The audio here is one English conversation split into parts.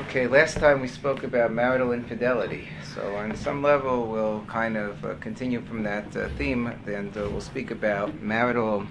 Okay, last time we spoke about marital infidelity. So on some level, we'll kind of continue from that theme, and we'll speak about marital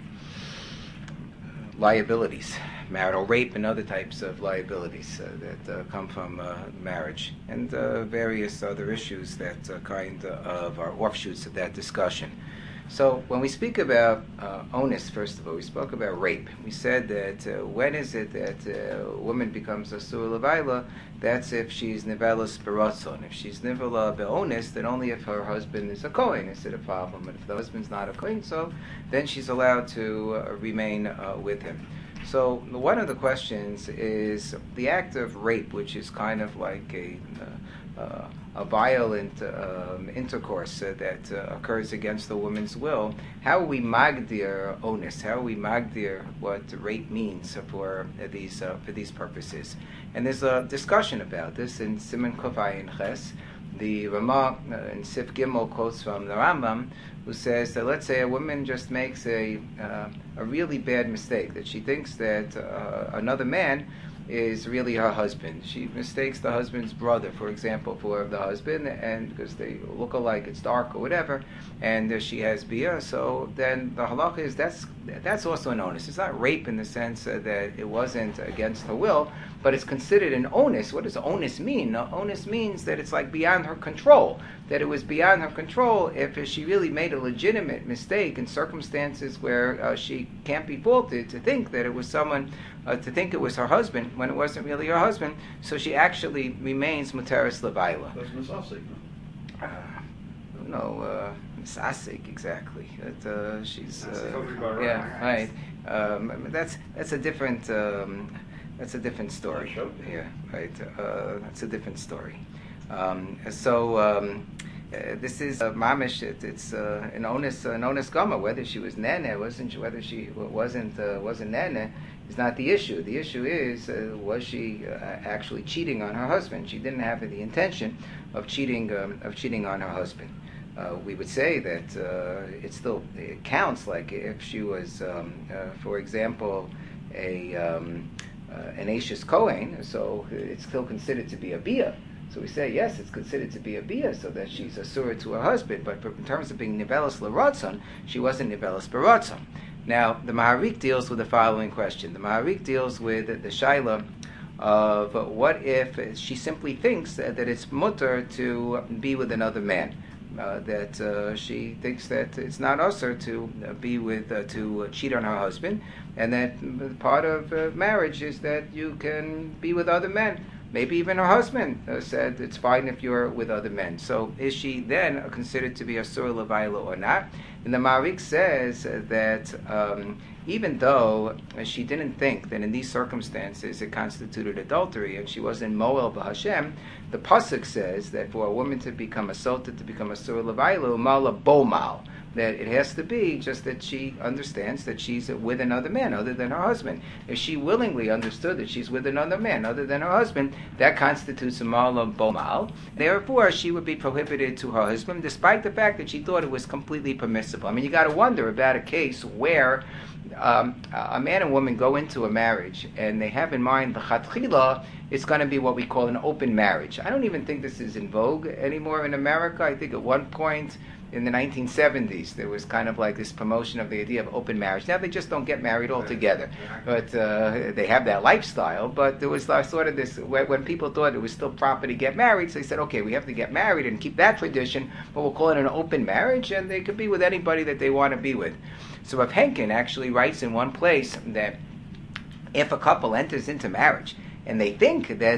liabilities, marital rape and other types of liabilities that come from marriage, and various other issues that kind of are offshoots of that discussion. So when we speak about onus, first of all, we spoke about rape. We said that when is it that a woman becomes a surah levaila? That's if she's nivelas beratzon. If she's nivela be'onus, then only if her husband is a kohen is it a problem. And if the husband's not a kohen, so then she's allowed to remain with him. So one of the questions is the act of rape, which is kind of like a violent intercourse that occurs against the woman's will. How are we magdir onus? How are we magdir what rape means for these purposes? And there's a discussion about this in Siman Kuf Ayin Ches. The Ramah in Sif Gimel quotes from the Rambam, who says that let's say a woman just makes a really bad mistake, that she thinks that another man is really her husband. She mistakes the husband's brother, for example, for the husband, and because they look alike, it's dark or whatever, and she has bia. So then the halacha is that's also an onus. It's not rape in the sense that it wasn't against her will, but it's considered an onus. What does onus mean? Onus means that it's like beyond her control. That it was beyond her control if she really made a legitimate mistake in circumstances where she can't be faulted to think that it was someone, to think it was her husband when it wasn't really her husband. So she actually remains muteris levaila. That's misasik, no? No, misasik exactly. She's yeah, right. That's a different. That's a different story. Yeah, right. That's a different story. This is mamish. It's an onus gama. Whether she was nene, whether she wasn't nene, is not the issue. The issue is was she actually cheating on her husband? She didn't have the intention of cheating on her husband. We would say that it counts. Like if she was, for example, an Ashes Kohen, so it's still considered to be a bia. So we say, yes, it's considered to be a bia, so that she's a surah to her husband. But in terms of being nivelas l'ratzon, she wasn't nivelas beratzon. Now, the Maharik deals with the following question. The Maharik deals with the shaila of what if she simply thinks that it's mutter to be with another man. That she thinks that it's not usher to be with, to cheat on her husband, and that part of marriage is that you can be with other men. Maybe even her husband said it's fine if you're with other men. So is she then considered to be a surah levaila or not? And the Maharik says that even though she didn't think that in these circumstances it constituted adultery and she wasn't moel b'Hashem, the pasuk says that for a woman to become a sota, to become a surah levaila, mala bomal, that it has to be just that she understands that she's with another man other than her husband. If she willingly understood that she's with another man other than her husband, that constitutes a mala bomal. Therefore, she would be prohibited to her husband, despite the fact that she thought it was completely permissible. I mean, you got to wonder about a case where a man and woman go into a marriage and they have in mind the chatchila, it's going to be what we call an open marriage. I don't even think this is in vogue anymore in America. I think at one point in the 1970s, there was kind of like this promotion of the idea of open marriage. Now they just don't get married altogether, but they have that lifestyle. But there was sort of this, when people thought it was still proper to get married, so they said, okay, we have to get married and keep that tradition, but we'll call it an open marriage, and they could be with anybody that they want to be with. So Rav Henkin actually writes in one place that if a couple enters into marriage, and they think that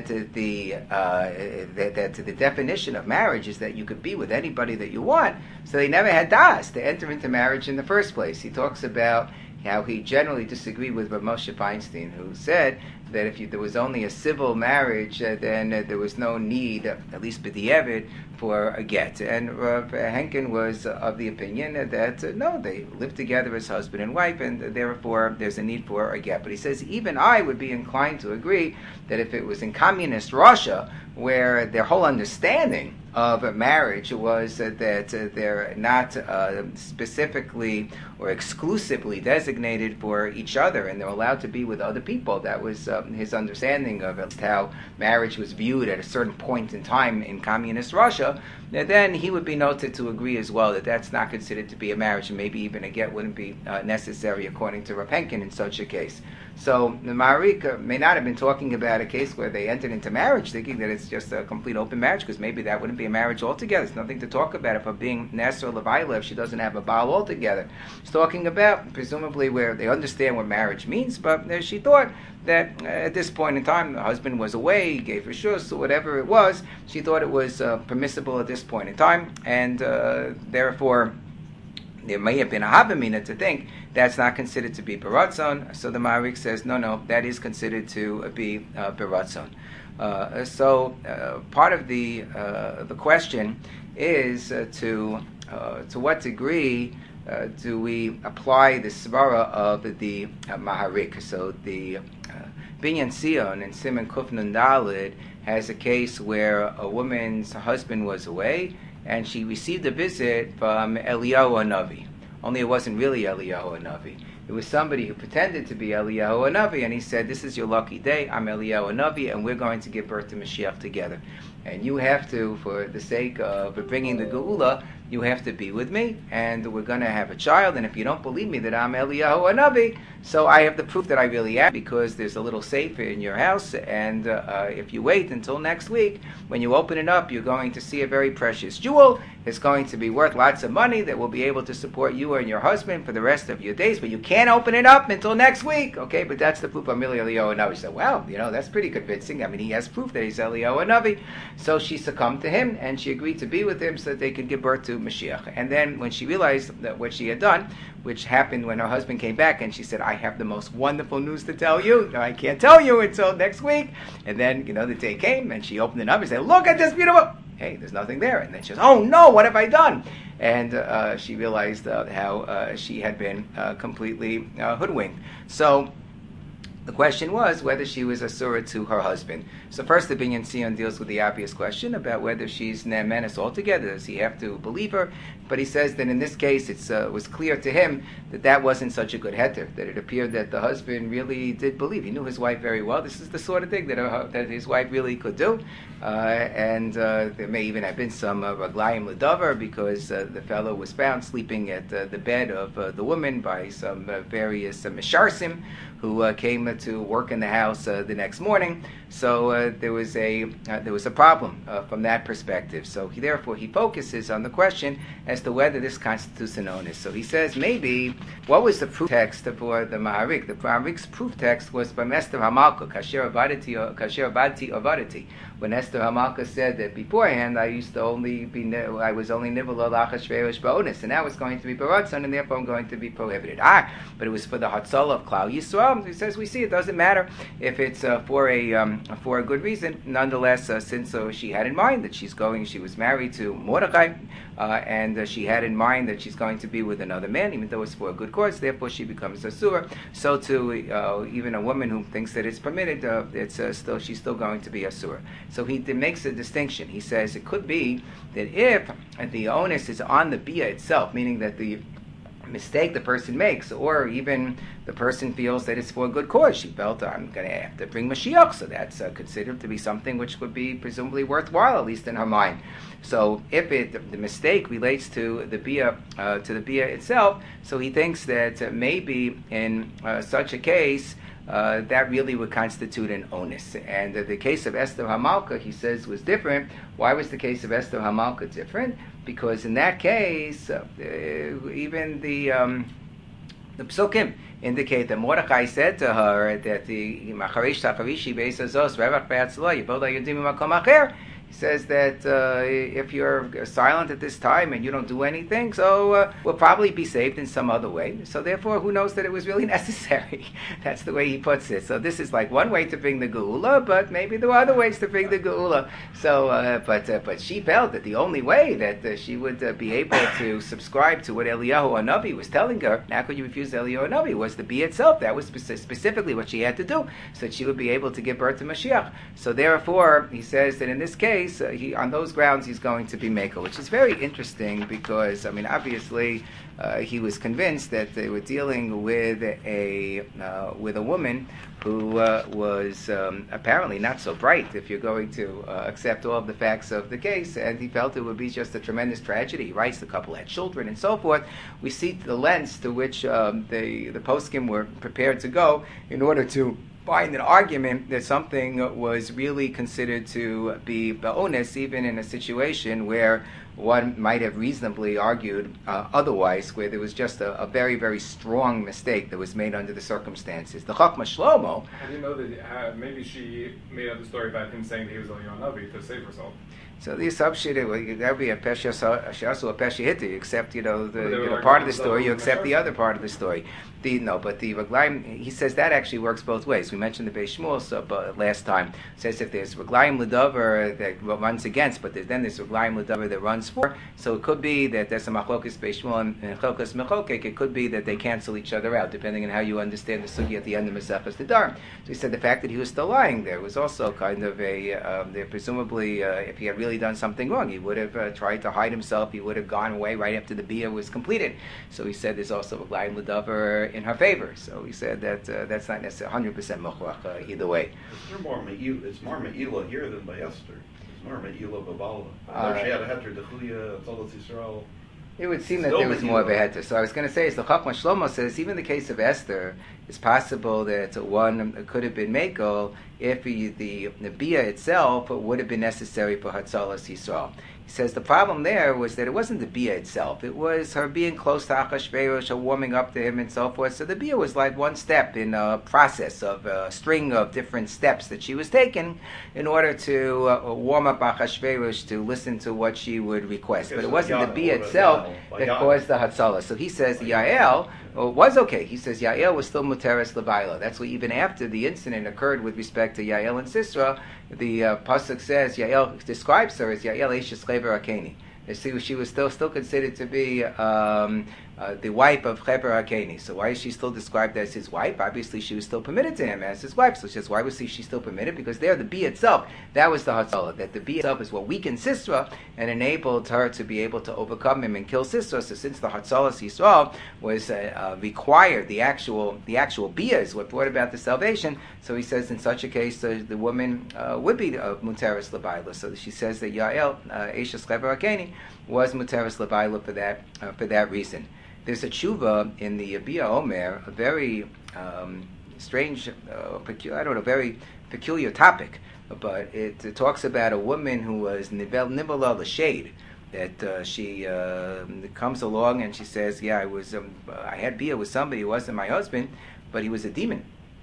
the definition of marriage is that you could be with anybody that you want, so they never had das to enter into marriage in the first place. He talks about how he generally disagreed with Rav Moshe Feinstein, who said that if there was only a civil marriage, then there was no need, at least b'di'evid, for a get. And Rav Henkin was of the opinion that no, they live together as husband and wife, and therefore there's a need for a get. But he says even I would be inclined to agree that if it was in communist Russia, where their whole understanding of marriage was that they're not specifically or exclusively designated for each other, and they're allowed to be with other people. That was his understanding of how marriage was viewed at a certain point in time in communist Russia, then he would be noted to agree as well that that's not considered to be a marriage, and maybe even a get wouldn't be necessary according to Rav Henkin in such a case. So the Maharik may not have been talking about a case where they entered into marriage thinking that it's just a complete open marriage, because maybe that wouldn't be a marriage altogether. There's nothing to talk about if her being Nesser Levaila, if she doesn't have a Baal altogether. She's talking about presumably where they understand what marriage means, but she thought that at this point in time the husband was away, he gave her shus, or whatever it was. She thought it was permissible at this point in time, and therefore there may have been a havamina to think that's not considered to be beratzon. So the Maharik says, no, that is considered to be beratzon. So part of the question is to what degree do we apply the svara of the Maharik? So the Binyan Sion in Siman Kuf Nun Daled has a case where a woman's husband was away and she received a visit from Eliyahu Hanavi. Only it wasn't really Eliyahu Hanavi. It was somebody who pretended to be Eliyahu Hanavi, and he said, "This is your lucky day. I'm Eliyahu Hanavi, and we're going to give birth to Mashiach together. And you have to, for the sake of bringing the Geula, you have to be with me, and we're going to have a child. And if you don't believe me that I'm Eliyahu Hanavi, so I have the proof that I really am, because there's a little safe in your house, and if you wait until next week, when you open it up, you're going to see a very precious jewel. It's going to be worth lots of money that will be able to support you and your husband for the rest of your days, but you can't open it up until next week." Okay, but that's the proof I'm really Eliyahu Hanavi. She said, well, that's pretty convincing. I mean, he has proof that he's Eliyahu Hanavi. So she succumbed to him, and she agreed to be with him so that they could give birth to Mashiach. And then when she realized that what she had done, which happened when her husband came back, and she said, "I have the most wonderful news to tell you. No, I can't tell you until next week." And then, the day came, and she opened it up and said, "Look at this beautiful..." Hey, there's nothing there. And then she says, "Oh no, what have I done?" And she realized how she had been completely hoodwinked. So the question was whether she was asura to her husband. So first the Binyan Sion deals with the obvious question about whether she's ne'emenes altogether. Does he have to believe her? But he says that in this case it was clear to him that wasn't such a good heter, that it appeared that the husband really did believe. He knew his wife very well. This is the sort of thing that his wife really could do. And there may even have been some raglayim ledavar, because the fellow was found sleeping at the bed of the woman by some various misharsim who came to work in the house the next morning. So there was a problem from that perspective. So therefore he focuses on the question as to whether this constitutes an onus. So he says maybe what was the proof text for the Maharik? The Maharik's proof text was from Esther Hamalka, Kasher Avadati Avadati. When Esther Hamalka said that beforehand I was only nivel Achashverosh ba'onus, and now it's going to be baratzon, and therefore I'm going to be prohibited. But it was for the Hatzalah of Klal Yisrael. He says we see it doesn't matter if it's for a good reason. Nonetheless, since she had in mind that she was married to Mordechai, and she had in mind that she's going to be with another man, even though it's for a good cause, therefore she becomes a surah. So too, even a woman who thinks that it's permitted, she's still going to be a surah. So he makes a distinction. He says it could be that if the onus is on the bia itself, meaning that the mistake the person makes, or even the person feels that it's for a good cause. She felt, I'm going to have to bring Mashiach, so that's considered to be something which would be presumably worthwhile, at least in her mind. So if the mistake relates to the bia itself, so he thinks that maybe in such a case, that really would constitute an onus. And the case of Esther Hamalka, he says, was different. Why was the case of Esther Hamalka different? Because in that case, even the psukim indicate that Mordechai said to her that the Macharish Tacharishi Beis Azos Revach Be'atzlo Yivoda Yudim Makom Acher. He says that if you're silent at this time and you don't do anything, so we'll probably be saved in some other way. So therefore, who knows that it was really necessary? That's the way he puts it. So this is like one way to bring the geula, but maybe there are other ways to bring the geula. So, but she felt that the only way that she would be able to subscribe to what Eliyahu Hanavi was telling her, how could you refuse Eliyahu Hanavi, was the bee itself. That was specifically what she had to do, so that she would be able to give birth to Mashiach. So therefore, he says that in this case, case, on those grounds he's going to be makel, which is very interesting because, I mean, obviously he was convinced that they were dealing with a woman who was apparently not so bright if you're going to accept all of the facts of the case, and he felt it would be just a tremendous tragedy. He writes the couple had children and so forth. We see the lens to which the poskim were prepared to go in order to find an argument that something was really considered to be ba'onis, even in a situation where one might have reasonably argued otherwise, where there was just a very, very strong mistake that was made under the circumstances. The Chachma Shlomo... How do you know that maybe she made up the story about him saying that he was only on Navi to save herself? So the assumption that would be a pesha also a pesha hita. You accept, the part of the story, you accept the other part of the story. But the Raglaim, he says that actually works both ways. We mentioned the Beis Shmuel last time. It says if there's Raglaim L'Davar that runs against, but then there's Raglaim L'Davar that runs for. So it could be that there's a Machlokes Beis Shmuel and Chelkas Mechokek. It could be that they cancel each other out, depending on how you understand the sugi at the end of Maseches Nedarim. So he said the fact that he was still lying there was also kind of presumably, if he had really done something wrong, he would have tried to hide himself. He would have gone away right after the bia was completed. So he said there's also Raglaim L'Davar in her favor. So he said that that's not necessarily 100% mukhwach either way. It's more me'ila here than by Esther. It's more me'ila b'bala. Although she had a heter dechuya, Tzolas Yisrael. It would seem that there was more of a heter. So I was going to say, so Chachma Shlomo says, even the case of Esther, it's possible that one could have been mekel if the bia itself would have been necessary for Hatzalas Yisrael. He says the problem there was that it wasn't the bia itself. It was her being close to Achashverosh, her warming up to him and so forth. So the bia was like one step in a process of a string of different steps that she was taking in order to warm up Achashverosh to listen to what she would request. But it wasn't the bia itself that caused the Hatzalah. So he says Yael was okay. He says Yael was still muteres levaila. That's why even after the incident occurred with respect to Yael and Sisra, the pasuk says Yael describes her as Yael Eishes Chever Hakeni. She was still considered to be the wife of Chever Hakeni. So why is she still described as his wife? Obviously, she was still permitted to him as his wife. So she says, why was she still permitted? Because there, the bee itself, that was the Hatzalah. That the bee itself is what weakened Sisra and enabled her to be able to overcome him and kill Sisra. So since the Hatzalah Yisrael was required, the actual bia is what brought about the salvation. So he says, in such a case, the woman would be muteris levaila. So she says that Yael, Eishes Chever Hakeni, was muteris levaila for that reason. There's a tshuva in the Bia Omer, a very strange, very peculiar topic, but it talks about a woman who was nivala l'shade, that she comes along and she says, yeah, I had Bia with somebody who wasn't my husband, but he was a demon.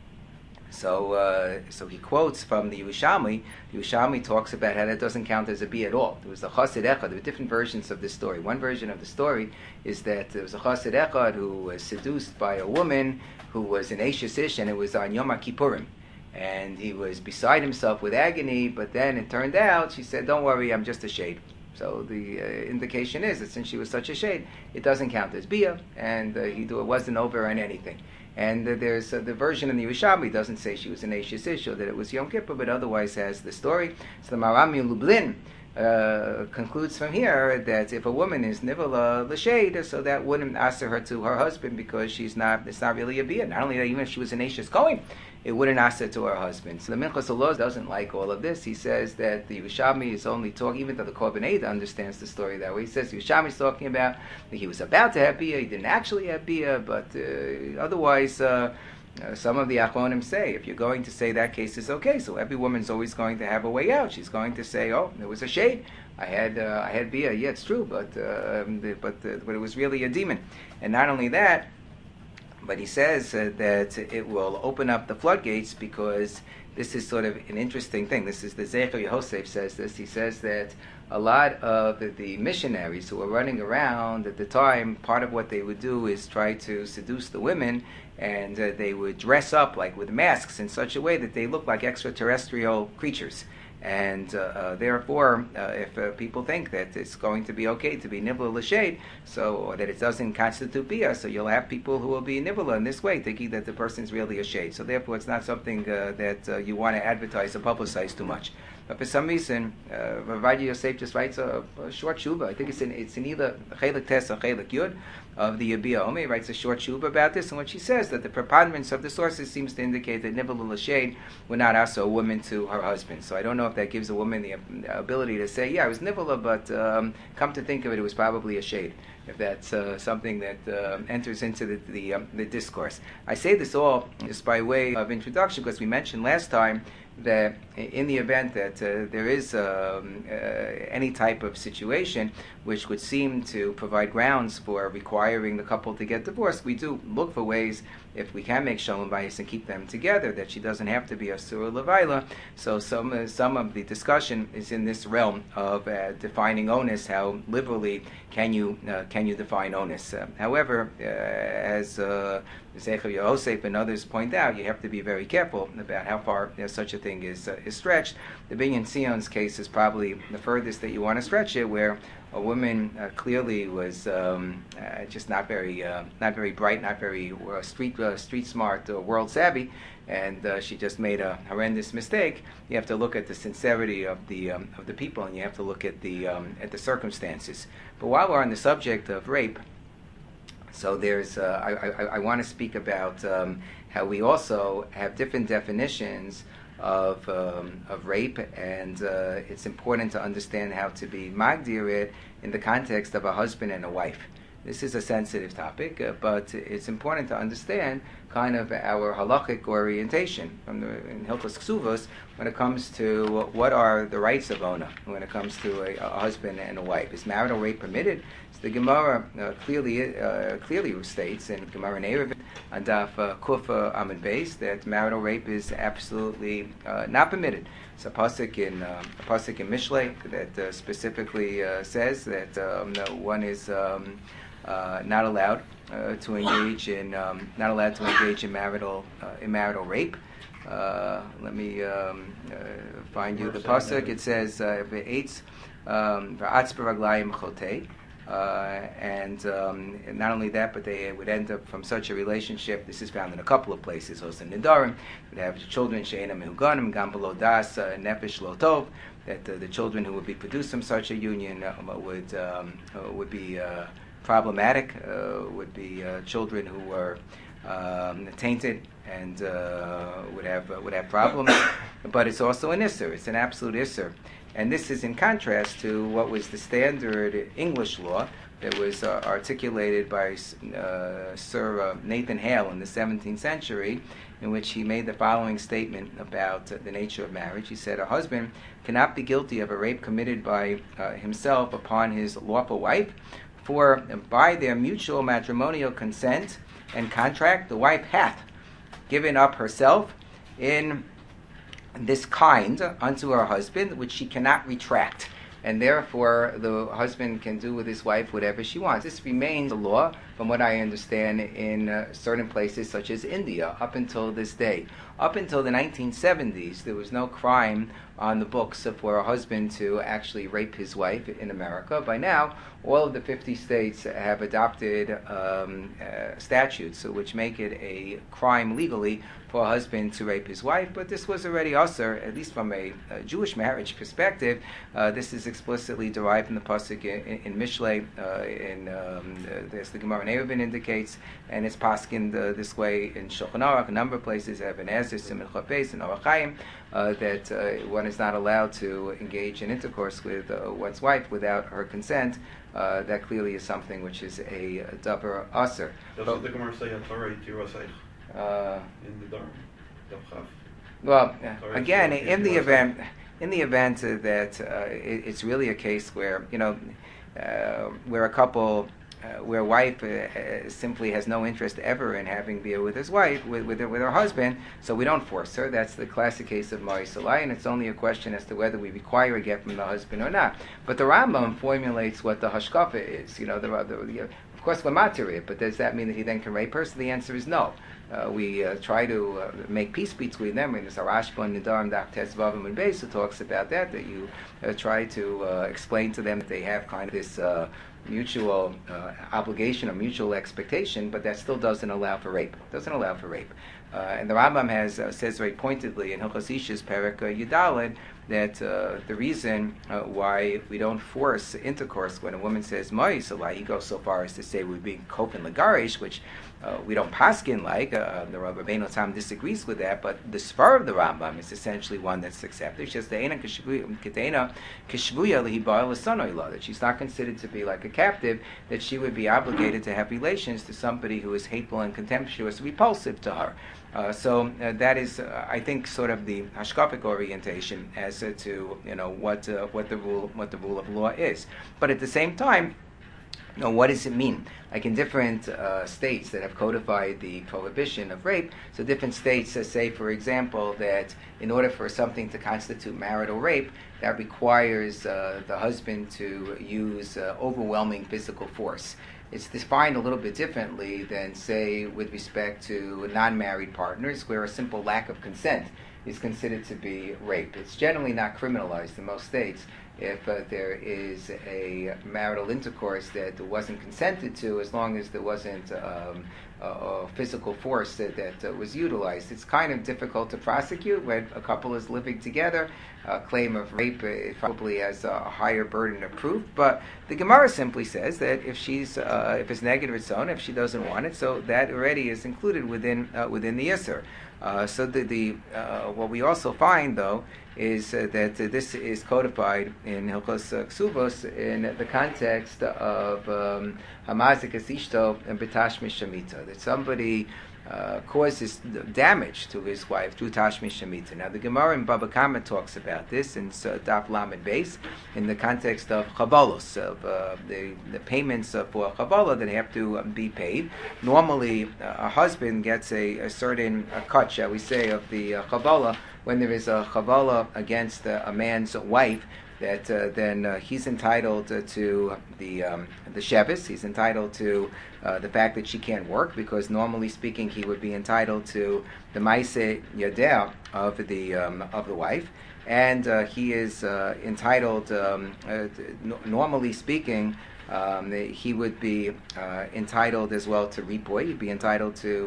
So he quotes from the Yerushalmi. The Yerushalmi talks about how that doesn't count as a bia at all. There was a chassid echad. There were different versions of the story. One version of the story is that there was a chassid echad who was seduced by a woman who was an Eishes Ish, and it was on Yom Kippurim. And he was beside himself with agony, but then it turned out, she said, don't worry, I'm just a shade. So the indication is that since she was such a shade, it doesn't count as bia, and it wasn't over on anything. And there's the version in the Yerushalmi doesn't say she was an Eishes Ish or that it was Yom Kippur, but otherwise has the story. So the Maram Lublin concludes from here that if a woman is nivala l'shade, so that wouldn't answer her to her husband because it's not really a bia. Not only that, even if she was an Eishes Kohen, it wouldn't answer to her husband. So the Minchas Olos doesn't like all of this. He says that the Yerushalmi is only talking, even though the Korban Eda understands the story that way. He says the Yerushalmi is talking about that he was about to have bia, he didn't actually have bia, but otherwise. Some of the Achronim say, if you're going to say that case is okay, so every woman's always going to have a way out. She's going to say, oh, there was a shade. I had bia. Yeah, it's true, but it was really a demon. And not only that, but he says that it will open up the floodgates because this is sort of an interesting thing. This is the Zecher Yosef says this. He says that a lot of the missionaries who were running around at the time, part of what they would do is try to seduce the women, and they would dress up like with masks in such a way that they look like extraterrestrial creatures. And therefore, if people think that it's going to be okay to be nivla l'shade, or that it doesn't constitute bia, so you'll have people who will be nivla in this way, thinking that the person's really a shade. So therefore, it's not something that you want to advertise or publicize too much. But for some reason, Rav Yosef just writes a short shuba. I think it's in either Chelik Tes or Chelik Yud of the Yabia Omer. He writes a short shuba about this, and what she says that the preponderance of the sources seems to indicate that Nivel L'Shade would not ask a woman to her husband. So I don't know if that gives a woman the ability to say, yeah, it was Nivela, but come to think of it, it was probably a shade. If that's something that enters into the discourse. I say this all just by way of introduction because we mentioned last time that in the event that there is any type of situation which would seem to provide grounds for requiring the couple to get divorced, we do look for ways, if we can make shalom bayis and keep them together, that she doesn't have to be a surah levaila. So some of the discussion is in this realm of defining onus. How liberally can you define onus? However, as Zecher Yosef and others point out, you have to be very careful about how far such a thing is stretched. The Binyan Sion's case is probably the furthest that you want to stretch it, where a woman clearly was just not very bright, not very street smart or world savvy, and she just made a horrendous mistake. You have to look at the sincerity of the people, and you have to look at the circumstances. But while we're on the subject of rape, so there's I want to speak about how we also have different definitions of rape, and it's important to understand how to be magdir it in the context of a husband and a wife. This is a sensitive topic, but it's important to understand kind of our halachic orientation in Hilchos Ksuvos when it comes to what are the rights of Ona when it comes to a husband and a wife. Is marital rape permitted? So the Gemara clearly states in Gemara Ne'erevin on Daf Kuf Amud Beis that marital rape is absolutely not permitted. It's a pasuk in Mishlei that specifically says that one is not allowed to engage in marital rape. Let me find you the pasuk. It says ve'etz v'atz b'raglayim chotei. And not only that, but they would end up from such a relationship. This is found in a couple of places. Also in Nidarim, would have children she'enam mehuganim gam below das nefesh lo tov. That the children who would be produced from such a union would be problematic. Would be children who were tainted and would have problems. But it's also an isser. It's an absolute isser. And this is in contrast to what was the standard English law that was articulated by Sir Nathan Hale in the 17th century, in which he made the following statement about the nature of marriage. He said, a husband cannot be guilty of a rape committed by himself upon his lawful wife, for by their mutual matrimonial consent and contract, the wife hath given up herself in this kind unto her husband, which she cannot retract, and therefore the husband can do with his wife whatever she wants. This remains a law, from what I understand, in certain places such as India up until this day. Up until the 1970s, there was no crime on the books for a husband to actually rape his wife in America. By now, all of the 50 states have adopted statutes which make it a crime legally for a husband to rape his wife, but this was already usher, at least from a Jewish marriage perspective. This is explicitly derived from the pasuk in Mishlei, as the Gemara Ne'erevin indicates, and it's paskined this way in Shulchan Aruch. A number of places have an Ezra, Siman Chafes, and Orach Chaim, that one is not allowed to engage in intercourse with one's wife without her consent. That clearly is something which is a davar usher. Doesn't the Gemara say Torah Tirosayich in the Dharma? Well, again, in the event that it's really a case where where a couple, where a wife simply has no interest ever in having beer with his wife, with her husband, so we don't force her. That's the classic case of Mari Salai, and it's only a question as to whether we require a get from the husband or not. But the Rambam formulates what the hashkafa is. Of course, we're matir it, but does that mean that he then can rape her? So the answer is no. We try to make peace between them. There's a Rashba in Nidarim Daf Tes Vav Amud Beis who talks about that you try to explain to them that they have kind of this obligation or mutual expectation, but that still doesn't allow for rape. And the Rambam says very pointedly in Hilchos Ishes Perek Yudalid that the reason why we don't force intercourse when a woman says Mois, he goes so far as to say we're being kofen legarish, which we don't paskin like. The Rabbeinu Tam disagrees with that, but the Svar of the Rambam is essentially one that's accepted. It's just that she's not considered to be like a captive, that she would be obligated to have relations to somebody who is hateful and contemptuous, repulsive to her. So that is, I think, sort of the hashkafic orientation as to what the rule of law is. But at the same time, what does it mean? Like in different states that have codified the prohibition of rape, so different states say, for example, that in order for something to constitute marital rape, that requires the husband to use overwhelming physical force. It's defined a little bit differently than, say, with respect to non-married partners, where a simple lack of consent is considered to be rape. It's generally not criminalized in most states if there is a marital intercourse that wasn't consented to, as long as there wasn't a physical force that was utilized. It's kind of difficult to prosecute when a couple is living together. A claim of rape probably has a higher burden of proof, but the Gemara simply says that if it's negative its own, if she doesn't want it, so that already is included within the Yisr. So what we also find, though, is that this is codified in Hilchos Ksuvos in the context of Hamazik es ishto and B'tashmish Shamita, that somebody causes damage to his wife through Tashmish Shamita. Now, the Gemara in Baba Kama talks about this in Daf Lamed Beis in the context of Chavalos, of the payments for Chavala that have to be paid. Normally, a husband gets a certain cut, shall we say, of the Chavala when there is a Chavala against a man's wife. That then he's entitled to the shevis. He's entitled to the fact that she can't work, because normally speaking, he would be entitled to the ma'aseh yadeh of the wife, and he is entitled. Normally speaking, he would be entitled as well to ripoy. He'd be entitled to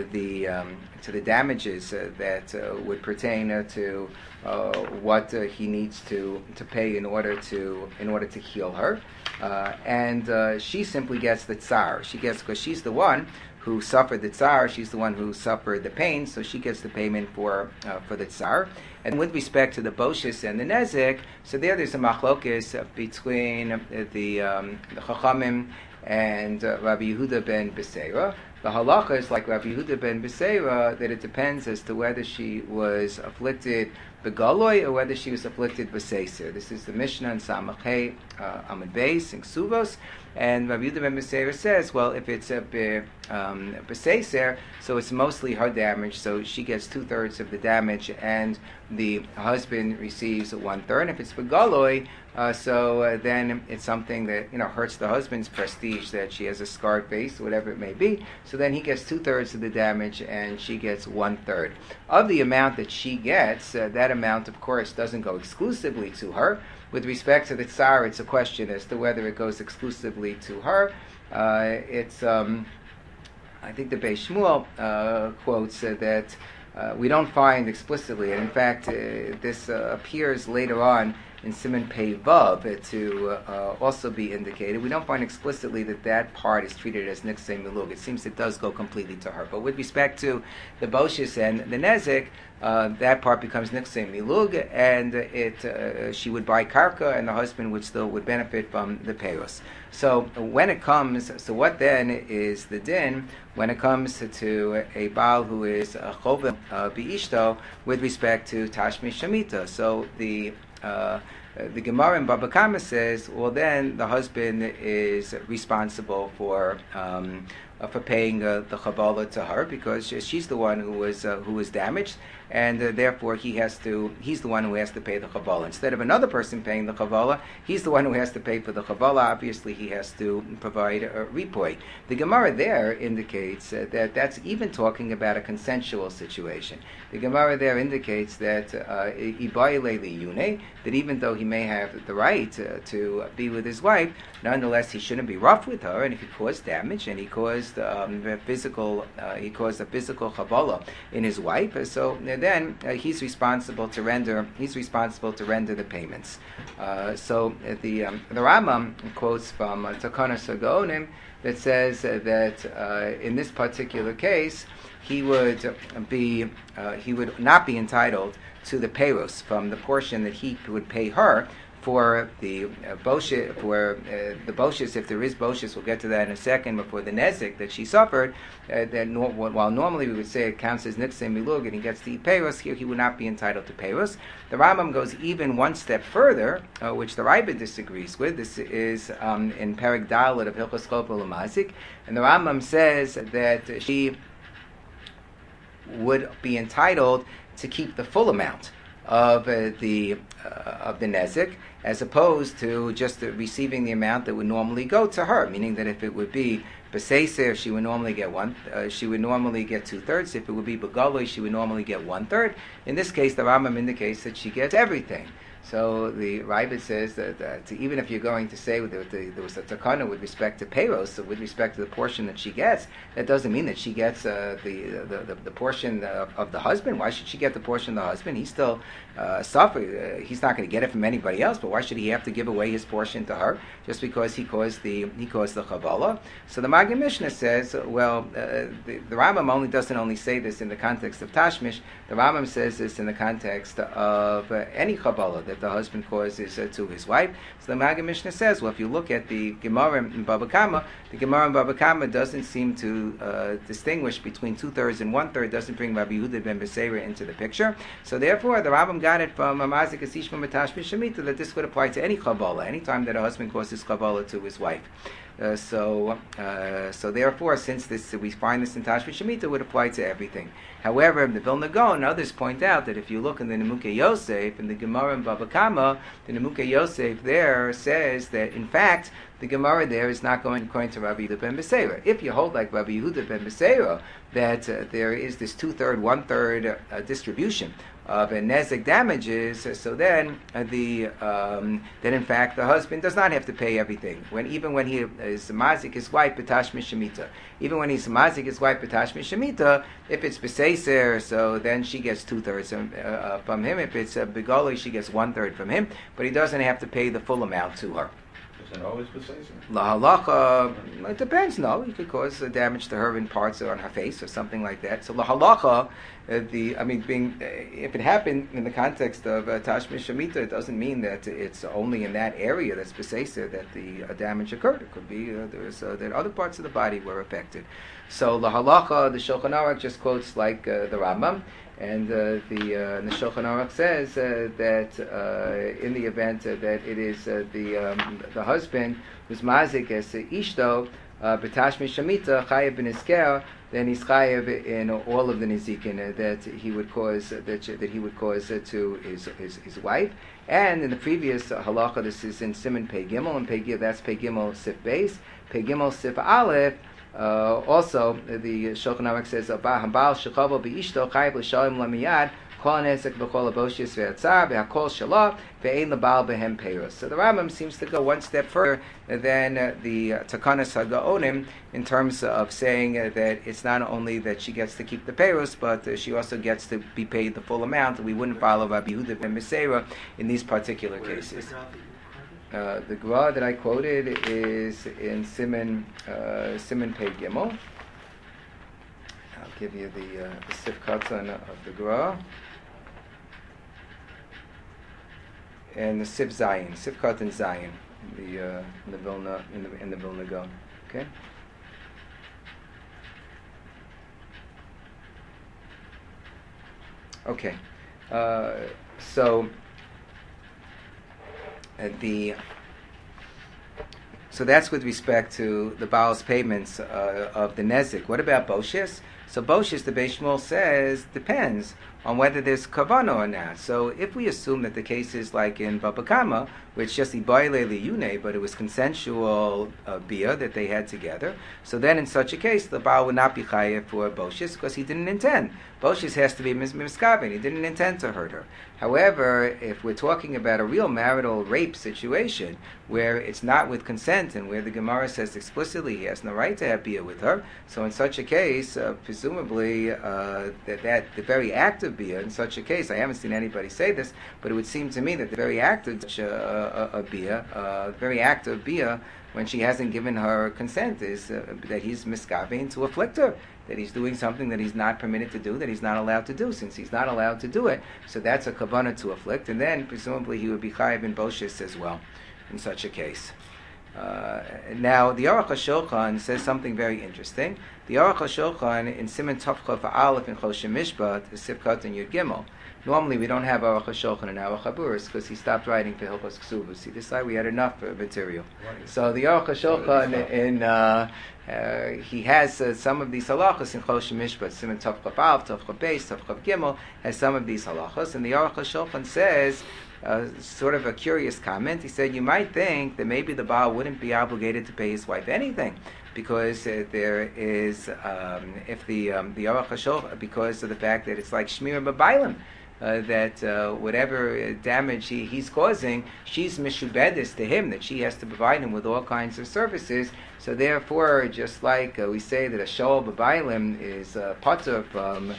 the damages that would pertain to what he needs to pay in order to heal her, and she simply gets the tsar. She gets, because she's the one who suffered the tsar. She's the one who suffered the pain, so she gets the payment for the tsar. And with respect to the boshes and the nezik, so there's a machlokes between the Chachamim and Rabbi Yehuda ben Beseira. The halacha is like Rabbi Yehuda ben Beseira, that it depends as to whether she was afflicted begaloy or whether she was afflicted b'seiser. This is the Mishnah in Samachay Amud Beis in Ksuvos, and Rabbi Yehuda ben Beseira says, well, if it's a b'seiser, so it's mostly her damage, so she gets 2/3 of the damage, and the husband receives 1/3. If it's begaloy, so then it's something that hurts the husband's prestige, that she has a scarred face, whatever it may be. So then he gets 2/3 of the damage, and she gets 1/3 of the amount that she gets. That amount, of course, doesn't go exclusively to her. With respect to the tsar, it's a question as to whether it goes exclusively to her. I think the Beis Shmuel quotes that we don't find explicitly, and in fact, this appears later on in Siman Pei Vav to also be indicated. We don't find explicitly that part is treated as Niksei Milug. It seems it does go completely to her. But with respect to the Boshes and the Nezik, that part becomes Niksei Milug, and she would buy Karka, and the husband would benefit from the Peiros. So what then is the din when it comes to a Baal who is a Chovel B'ishto with respect to Tashmish Shamita? So the Gemara in Baba Kama says, well, then the husband is responsible for paying the chavala to her, because she's the one who was damaged, and therefore he's the one who has to pay the chavala. Instead of another person paying the chavala, he's the one who has to pay for the chavala. Obviously, he has to provide a ripoy. The Gemara there indicates that that's even talking about a consensual situation. The Gemara there indicates that that even though he may have the right to be with his wife, Nonetheless, he shouldn't be rough with her, and if he caused damage and he caused a physical chavala in his wife, so then he's responsible to render the payments. So the Rambam quotes from Takanas HaGaonim that says that in this particular case he would not be entitled to the peiros from the portion that he would pay her for the boshis, the boshis, if there is boshis, we'll get to that in a second, but for the nezik that she suffered, while normally we would say it counts as nitzei milug and he gets to eat peiros, here he would not be entitled to peiros. The Rambam goes even one step further, which the Raibah disagrees with. This is in Perek Dalet of Hilchos Chol L'Mazik, and the Rambam says that she would be entitled to keep the full amount of the nezik, as opposed to just receiving the amount that would normally go to her. Meaning that if it would be b'seiser, she would normally get she would normally get 2/3. If it would be b'galoi, she would normally get 1/3. In this case, the Rambam indicates that she gets everything. So the Raibah says that even if you're going to say that there was a takana with respect to peiros, so with respect to the portion that she gets, that doesn't mean that she gets the portion of the husband. Why should she get the portion of the husband? He's still suffering. He's not going to get it from anybody else. But why should he have to give away his portion to her just because he caused the chavala? So the Maggid Mishnah says, well, the Rambam doesn't only say this in the context of Tashmish. The Rambam says this in the context of any chavala that the husband causes to his wife. So the Maggid Mishnah says, well, if you look at the Gemara in Baba Kama, the Gemara in Baba Kama doesn't seem to distinguish between 2/3 and 1/3, doesn't bring Rabbi Yehuda ben Beseira into the picture. So therefore, the Rambam got it from Mazik Asishma Matashmi Shemitah that this would apply to any chavala, any time that a husband causes chavala to his wife. So therefore, since we find this in Tashmi Shemitah, would apply to everything. However, the Vilna Gaon and others point out that if you look in the Nemukei Yosef, in the Gemara in Baba Kama, the Nemukei Yosef there says that, in fact, the Gemara there is not going according to Rabbi Yehuda ben Beseira. If you hold like Rabbi Yehuda ben Beseira, that there is this 2/3, 1/3 distribution of nezik damages, so then in fact the husband does not have to pay everything. Even when he is mazik his wife b'tashmi shemitah, even when he's mazik his wife b'tashmi shemitah, if it's b'seiser, so then she gets 2/3 from him. If it's begoli, she gets 1/3 from him. But he doesn't have to pay the full amount to her. Is it always b'seiser? La halacha, it depends. No, you could cause damage to her in parts or on her face or something like that. So la halacha, if it happened in the context of Tashmi Shemitah, it doesn't mean that it's only in that area that's b'seiser that the damage occurred. It could be that other parts of the body were affected. So la halacha, the Shulchan Aruch just quotes like the Rambam. And the Shulchan Aruch says that in the event that it is the husband who's mazik as ishto b'tashmi shemitah chayev b'nizker, then he's chayev in all of the nizikin that he would cause to his wife. And in the previous halacha, this is in Siman Pei Gimel, and that's Pei Gimel Sif Beis, Pei Gimel Sif Aleph. Also, the Shulchan Aruch says, "Habal shechavo beishto chayiv l'shalim lamiyad kol nesek b'chol aboshis ve'atzar ve'hakol shalah ve'ein lebal behem peiros." So the Rambam seems to go one step further than the Takanas HaGaonim in terms of saying that it's not only that she gets to keep the peiros, but she also gets to be paid the full amount. We wouldn't follow Rabbi Yehuda ben Beseira in these particular cases. The Gra that I quoted is in Siman Pei Gimel. I'll give you the Sif Katan of the Gra. And the Sif Zayin, Sif Katan Zayin, in the Vilna Gaon. Okay. Okay. So that's with respect to the Baal's payments of the nezik. What about Boshis? So Boshis, the Beis Shmuel says, depends on whether there's kavana or not. So if we assume that the case is like in Baba Kama, which just ibayle liyune, but it was consensual bia that they had together, so then in such a case the Baal would not be chayev for Boshis because he didn't intend. Boshis has to be miskaven. He didn't intend to hurt her. However, if we're talking about a real marital rape situation where it's not with consent and where the Gemara says explicitly he has no right to have bia with her, so in such a case, presumably that the very act of bia, in such a case, I haven't seen anybody say this, but it would seem to me that the very act of bia, when she hasn't given her consent, is that he's miskaven to afflict her, that he's doing something that he's not permitted to do, that he's not allowed to do, since he's not allowed to do it. So that's a kavanah to afflict, and then presumably he would be chayiv in Boshis as well, in such a case. Now, the Aruch HaShulchan says something very interesting. The Aruch HaShulchan in Siman Tavchav Aleph in Choshen Mishpat, Sivkat and Yud Gimel. Normally, we don't have Aruch HaShulchan and Aruch HaBuris because he stopped writing for Hilchos Ksuvos. He decided we had enough material. Right. So the Aruch HaShulchan he has some of these halachas in Choshen Mishpat. Siman Tavchav Aleph, Tavchav Beis, Tavchav Gimel has some of these halachas, and the Aruch HaShulchan says. Sort of a curious comment. He said, you might think that maybe the Baal wouldn't be obligated to pay his wife anything, because there is, if the Aruch HaShulchan, because of the fact that it's like Shmira B'Bailim, that whatever damage he's causing, she's mishubedis to him, that she has to provide him with all kinds of services. So therefore, just like we say that a shol b'bailim is potter from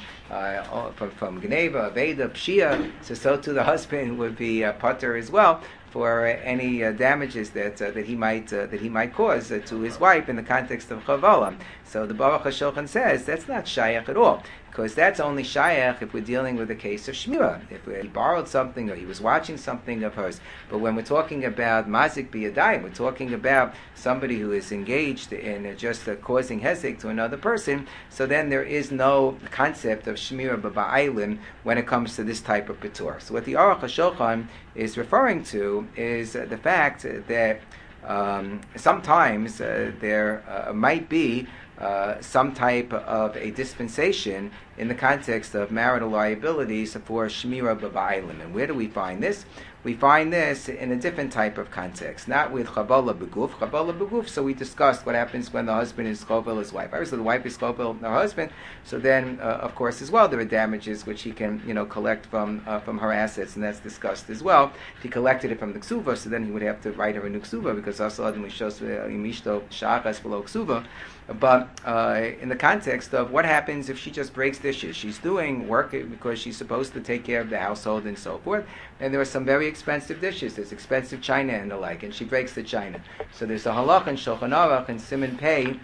Gneva, Aveda, Pshia, so too the husband would be potter as well for any damages that he might cause to his wife in the context of chavala. So the Baruch HaShulchan says that's not shayach at all, because that's only shayach if we're dealing with a case of shmira, if he borrowed something or he was watching something of hers. But when we're talking about mazik biyadayim, we're talking about somebody who is engaged in just causing hezek to another person, so then there is no concept of shmira b'ba'aylim when it comes to this type of patur. So what the Aruch HaShulchan is referring to is the fact that sometimes there might be some type of a dispensation in the context of marital liabilities for shmira b'ba'aylim. And where do we find this? We find this in a different type of context, not with chavala b'guf. Chavala b'guf, so we discussed what happens when the husband is chovel his wife. Obviously, the wife is chovel her husband, so then, of course, as well, there are damages which he can, collect from her assets, and that's discussed as well. If he collected it from the ksuva, so then he would have to write her a new ksuva, because also we show imishto shachas below ksuva. But in the context of what happens if she just breaks dishes, she's doing work because she's supposed to take care of the household and so forth, and there are some very expensive dishes, there's expensive china and the like, and she breaks the china. So there's a halach in Shulchan Aruch and Siman Pei,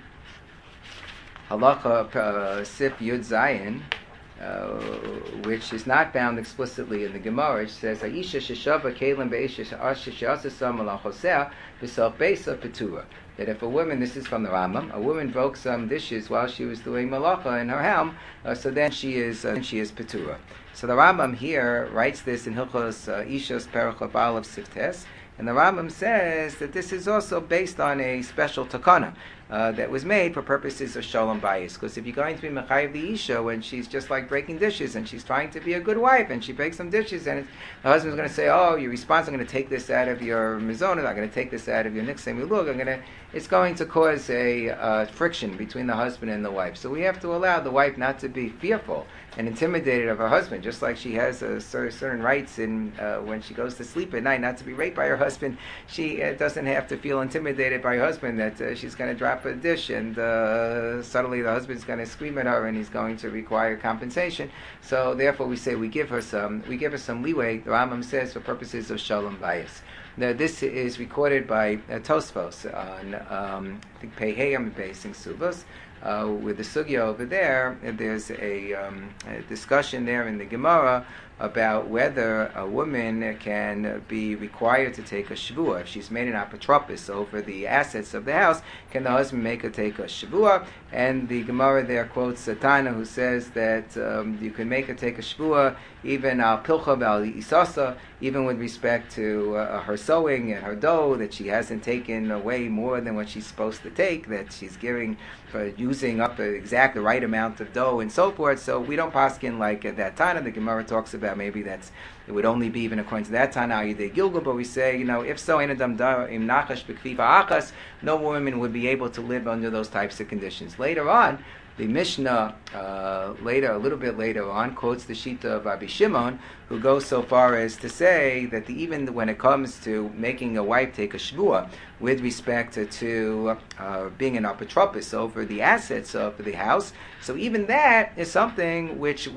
halacha Sif Yud Zayin, which is not found explicitly in the Gemara. It says, "Aisha sheshava kelim beisha shasasam ala chosea b'self beisa petura." That if a woman, this is from the Rambam, a woman broke some dishes while she was doing malacha in her home, so then she is petura. So the Rambam here writes this in Hilchos Ishos Perach Aleph Siftes, and the Rambam says that this is also based on a special takana that was made for purposes of shalom bayis. Because if you're going to be mechayiv the isha when she's just like breaking dishes and she's trying to be a good wife and she breaks some dishes and the husband's going to say, "Oh, your response, I'm going to take this out of your mizonah, I'm going to take this out of your niksei milug, it's going to cause a friction between the husband and the wife." So we have to allow the wife not to be fearful and intimidated of her husband, just like she has certain rights in when she goes to sleep at night, not to be raped by her husband. She doesn't have to feel intimidated by her husband that she's going to drop a dish and suddenly the husband's going to scream at her and he's going to require compensation. So therefore, we say we give her some leeway. The Rambam says for purposes of shalom bayis. Now this is recorded by Tosfos on I think Peheyam and Beis Suvos. With the sugya over there, there's a discussion there in the Gemara about whether a woman can be required to take a shvua. If she's made an apotropis over the assets of the house, can the husband make her take a shvua? And the Gemara there quotes Tana, who says that you can make her take a shvua even al pilcha al isasa, even with respect to her sewing and her dough, that she hasn't taken away more than what she's supposed to take, that she's giving for using up the exact right amount of dough and so forth. So we don't paskin like that Tana. The Gemara talks about maybe it would only be even according to that Tana Yidei Gilgul, but we say, if so, im nachash b'kfifa achas, no woman would be able to live under those types of conditions. Later on, the Mishnah, a little bit later on, quotes the Shita of Rabbi Shimon, who goes so far as to say that even when it comes to making a wife take a shvua with respect to being an apotropis over the assets of the house, so even that is something which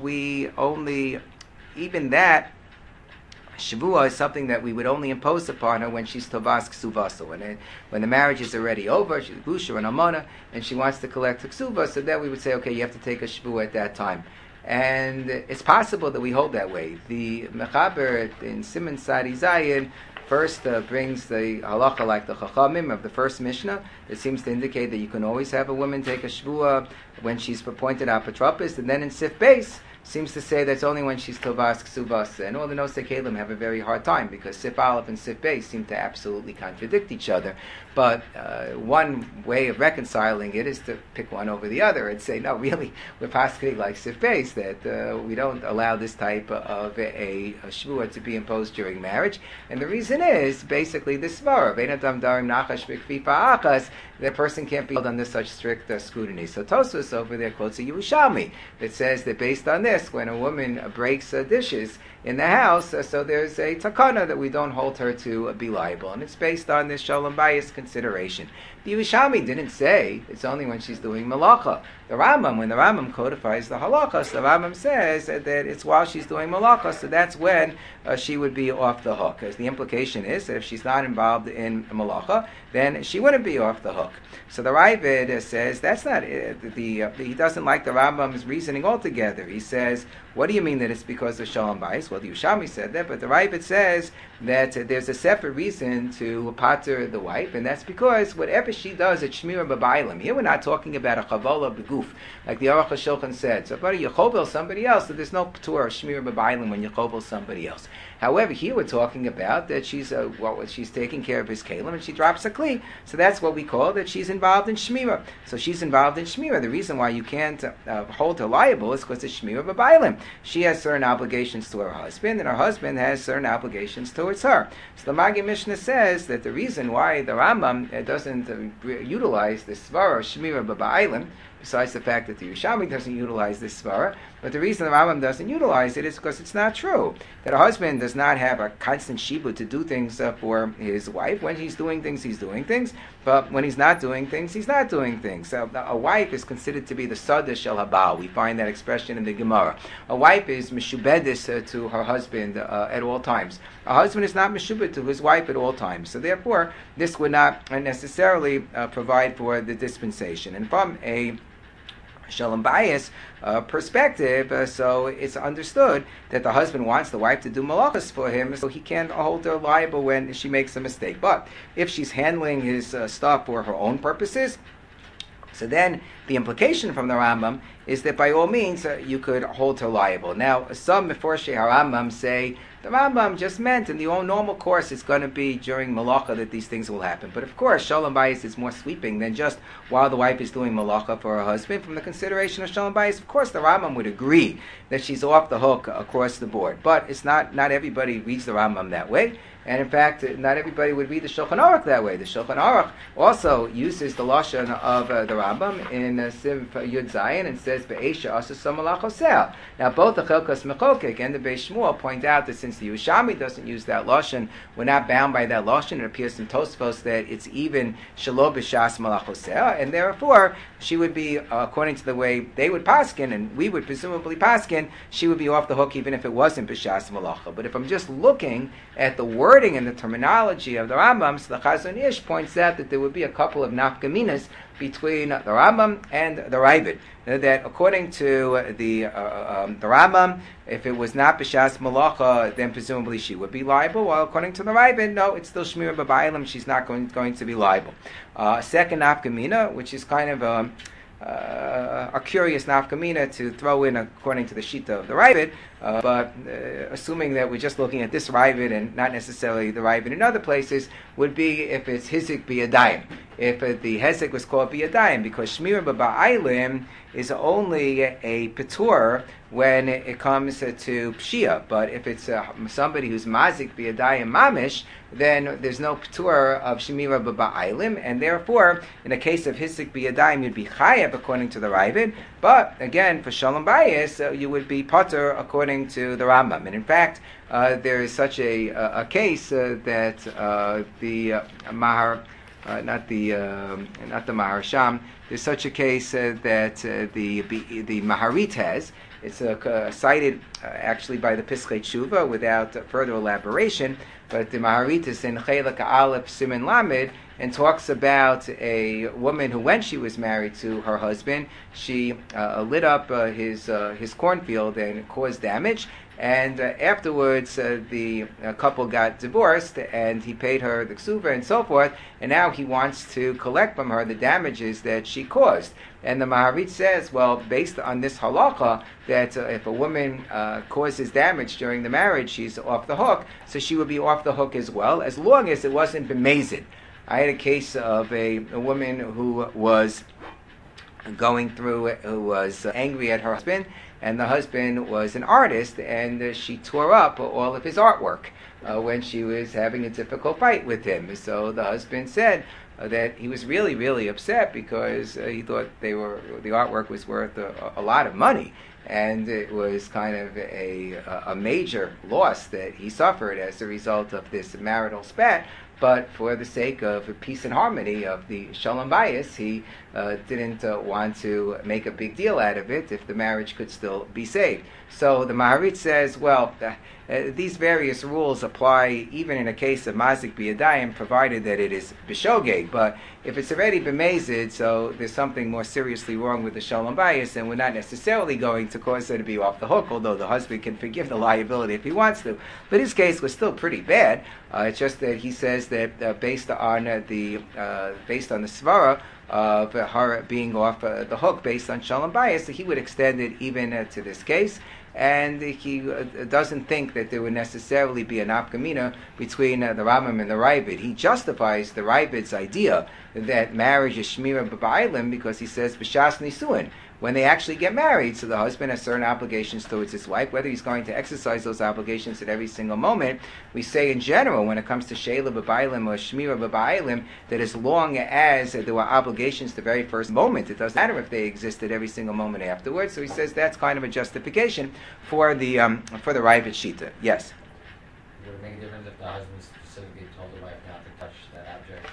Shavua is something that we would only impose upon her when she's tovas ksuvaso. When the marriage is already over, she's gusha and amana, and she wants to collect ksuva, so then we would say, okay, you have to take a shavua at that time. And it's possible that we hold that way. The Mechaber in Siman Sadi Zayin first brings the halacha like the Chachamim of the first Mishnah that seems to indicate that you can always have a woman take a shvua when she's appointed apotropis, and then in Sif Beis seems to say that's only when she's tovas ksuvas, and all the Nosei Kelim have a very hard time because Sif Aleph and Sif Beis seem to absolutely contradict each other. But one way of reconciling it is to pick one over the other and say, no, really, we're paskening like Sif Beis, that we don't allow this type of a shvua to be imposed during marriage. And the reason is basically this svara, Vein Adam Darim Nachash B'Kfifa Achas, the person can't be held under such strict scrutiny. So Tosfos over there quotes a Yerushalmi that says that based on this, when a woman breaks dishes in the house, so there's a takana that we don't hold her to be liable, and it's based on this shalom bayis consideration. The Yerushalmi didn't say it's only when she's doing malacha. The Rambam, when the Rambam codifies the halachas, the Rambam says that it's while she's doing malacha, so that's when she would be off the hook. As the implication is that if she's not involved in malacha, then she wouldn't be off the hook. So the Ravid says that's not it. He doesn't like the Rambam's reasoning altogether. He says, what do you mean that it's because of shalom bayis? Well, the Yerushalmi said that, but the Ravid says that there's a separate reason to pater the wife, and that's because whatever she does at shmira b'bailim. Here we're not talking about a chavola b'guf, like the Aruch HaShulchan said. So, but you chovel somebody else, so there's no patur of shmira b'bailim when you chovel somebody else. However, here we're talking about that she's taking care of his kalim and she drops a kli. So that's what we call that she's involved in shmira. So she's involved in shmira. The reason why you can't hold her liable is because it's shmira b'bailim. She has certain obligations to her husband, and her husband has certain obligations towards her. So the Magi Mishnah says that the reason why the Rambam doesn't utilize the svara shmira b'bailim, besides the fact that the Yerushalmi doesn't utilize this svara, but the reason the Rambam doesn't utilize it is because it's not true. That a husband does not have a constant shibud to do things for his wife. When he's doing things, he's doing things. But when he's not doing things, he's not doing things. So a wife is considered to be the sada shel habal. We find that expression in the Gemara. A wife is meshubedis to her husband at all times. A husband is not meshubed to his wife at all times. So therefore, this would not necessarily provide for the dispensation. And from a shalom bayis perspective, so it's understood that the husband wants the wife to do malachas for him, so he can't hold her liable when she makes a mistake. But if she's handling his stuff for her own purposes, so then the implication from the Rambam is that by all means you could hold her liable. Now, some Meforshei HaRambam say the Rambam just meant in the normal course it's going to be during malacha that these things will happen. But of course, shalom bayis is more sweeping than just while the wife is doing malacha for her husband. From the consideration of shalom bayis, of course, the Rambam would agree that she's off the hook across the board. But it's not everybody reads the Rambam that way. And in fact, not everybody would read the Shulchan Aruch that way. The Shulchan Aruch also uses the lashon of the Rambam in Siv Yud Zayin and says Be'esha Asa Samalach Osel. Now, both the Chelkas Mechokek and the Beis Shmuel point out that since the Yerushalmi doesn't use that lashon, we're not bound by that lashon. It appears in Tosfos that it's even Shelo B'Shas Malach Osel, and therefore she would be, according to the way they would paskin, and we would presumably paskin, she would be off the hook even if it wasn't B'Shas Malacha. But if I'm just looking at the wording and the terminology of the Rambam, so the Chazon Ish points out that there would be a couple of nafkaminas between the Rambam and the Ravid. That according to the Rambam, if it was not b'shas malacha, then presumably she would be liable. While according to the Ravid, no, it's still shmira b'ba'ilim. She's not going to be liable. Second nafkamina, which is kind of a curious nafkamina to throw in according to the shita of the Ravid, but assuming that we're just looking at this Ravid and not necessarily the Ravid in other places, would be if it's hizik biyadayim. If the hezek was called biyadayim, because shmira b'ba'ilim is only a patur when it comes to pshia. But if it's somebody who's mazik biyadayim mamish, then there's no patur of shmira b'ba'ilim, and therefore, in the case of hizik biyadayim, you'd be chayav according to the Ravid. But again, for shalom bayis, you would be patur according to the Rambam. And in fact, there is such a case that the Mahar. Not the Maharsham. There's such a case that the Maharit has. It's cited actually by the Pischei Tshuva without further elaboration. But the Maharit is in Chelek Aleph Siman Lamed and talks about a woman who, when she was married to her husband, she lit up his cornfield and caused damage. And afterwards, the couple got divorced, and he paid her the ksuva and so forth, and now he wants to collect from her the damages that she caused. And the Maharit says, well, based on this halacha, that if a woman causes damage during the marriage, she's off the hook, so she would be off the hook as well, as long as it wasn't b'mezid. I had a case of a woman who was who was angry at her husband, and the husband was an artist, and she tore up all of his artwork when she was having a difficult fight with him. So the husband said that he was really, really upset because he thought the artwork was worth a lot of money, and it was kind of a major loss that he suffered as a result of this marital spat. But for the sake of peace and harmony of the Shalom Bayis, he didn't want to make a big deal out of it if the marriage could still be saved. So the Maharit says, well, these various rules apply even in a case of Mazik B'Yadayim, provided that it is B'Shogeg. But if it's already B'Mezid, so there's something more seriously wrong with the Shalom Bayis, and we're not necessarily going to cause her to be off the hook, although the husband can forgive the liability if he wants to. But his case was still pretty bad. It's just that he says that based on the svara of her being off the hook based on Shalom Bayis, he would extend it even to this case. And he doesn't think that there would necessarily be an nafkamina between the Rambam and the Ravid. He justifies the Ravid's idea that marriage is shmira b'ba'ilim because he says b'shas nisuin, when they actually get married, so the husband has certain obligations towards his wife, whether he's going to exercise those obligations at every single moment. We say in general, when it comes to sheila b'ba'ilim or shmira b'ba'ilim, that as long as there were obligations the very first moment, it doesn't matter if they existed every single moment afterwards. So he says that's kind of a justification for the Ravid Shita. Yes? Would it make a difference if the husband specifically told the wife not to touch that object?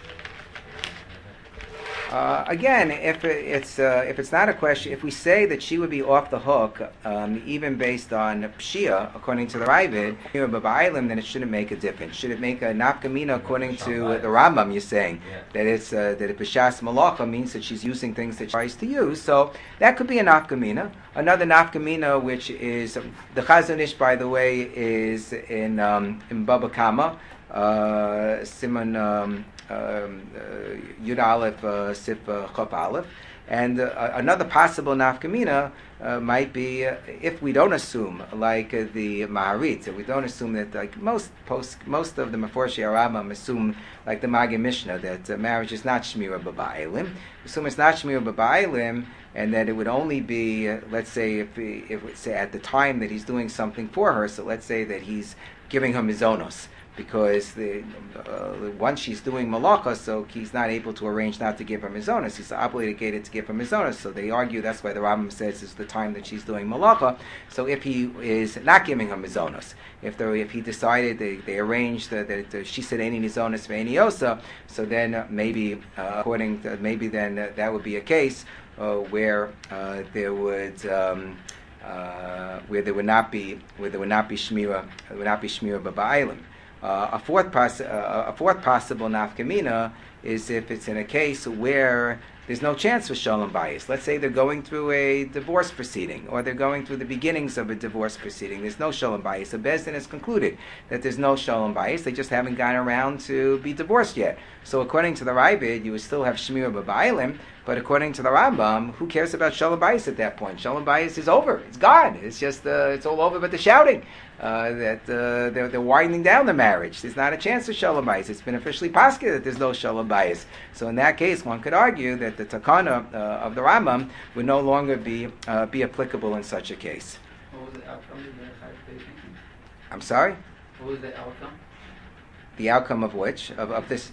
Again, if it's not a question, if we say that she would be off the hook, even based on pshia, according to the Ravid, then it shouldn't make a difference. Should it make a nafkamina according to the Rambam? You're saying that it's that if b'shas malacha means that she's using things that she tries to use, so that could be a nafkamina. Another nafkamina, which is the Chazon Ish, by the way, is in Baba Kama, Simon. Yud Aleph Sif Chaf Aleph, and another possible nafkamina might be if we don't assume like the Maharit, if we don't assume that like most of the Meforshei Rambam assume like the Magid Mishnah that marriage is not shmira b'ba'ilim. Assume it's not shmira b'ba'ilim, and that it would only be let's say if say at the time that he's doing something for her. So let's say that he's giving her mizonos, because once she's doing malacha, so he's not able to arrange not to give her mizonos. He's obligated to give her mizonos. So they argue that's why the Rambam says it's the time that she's doing malacha. So if he is not giving her mizonos, if he decided they arranged that she said any mizonos for any osa, so then maybe according to then that would be a case where there would not be shmira b'ba'ilim. A fourth possible nafkamina is if it's in a case where there's no chance for shalom bayis. Let's say they're going through a divorce proceeding, or they're going through the beginnings of a divorce proceeding. There's no shalom bayis. The Beis Din has concluded that there's no shalom bayis. They just haven't gotten around to be divorced yet. So according to the Ravid, you would still have shmira b'ba'ilim, but according to the Rambam, who cares about shalom bayis at that point? Shalom bayis is over. It's gone. It's just it's all over. But the shouting that they're winding down the marriage. There's not a chance of shalom bayis. It's been officially paskin that there's no shalom bayis. So in that case, one could argue that the takana of the Rambam would no longer be applicable in such a case. What was the outcome of the Chayv? I'm sorry? What was the outcome? The outcome of which? Of this?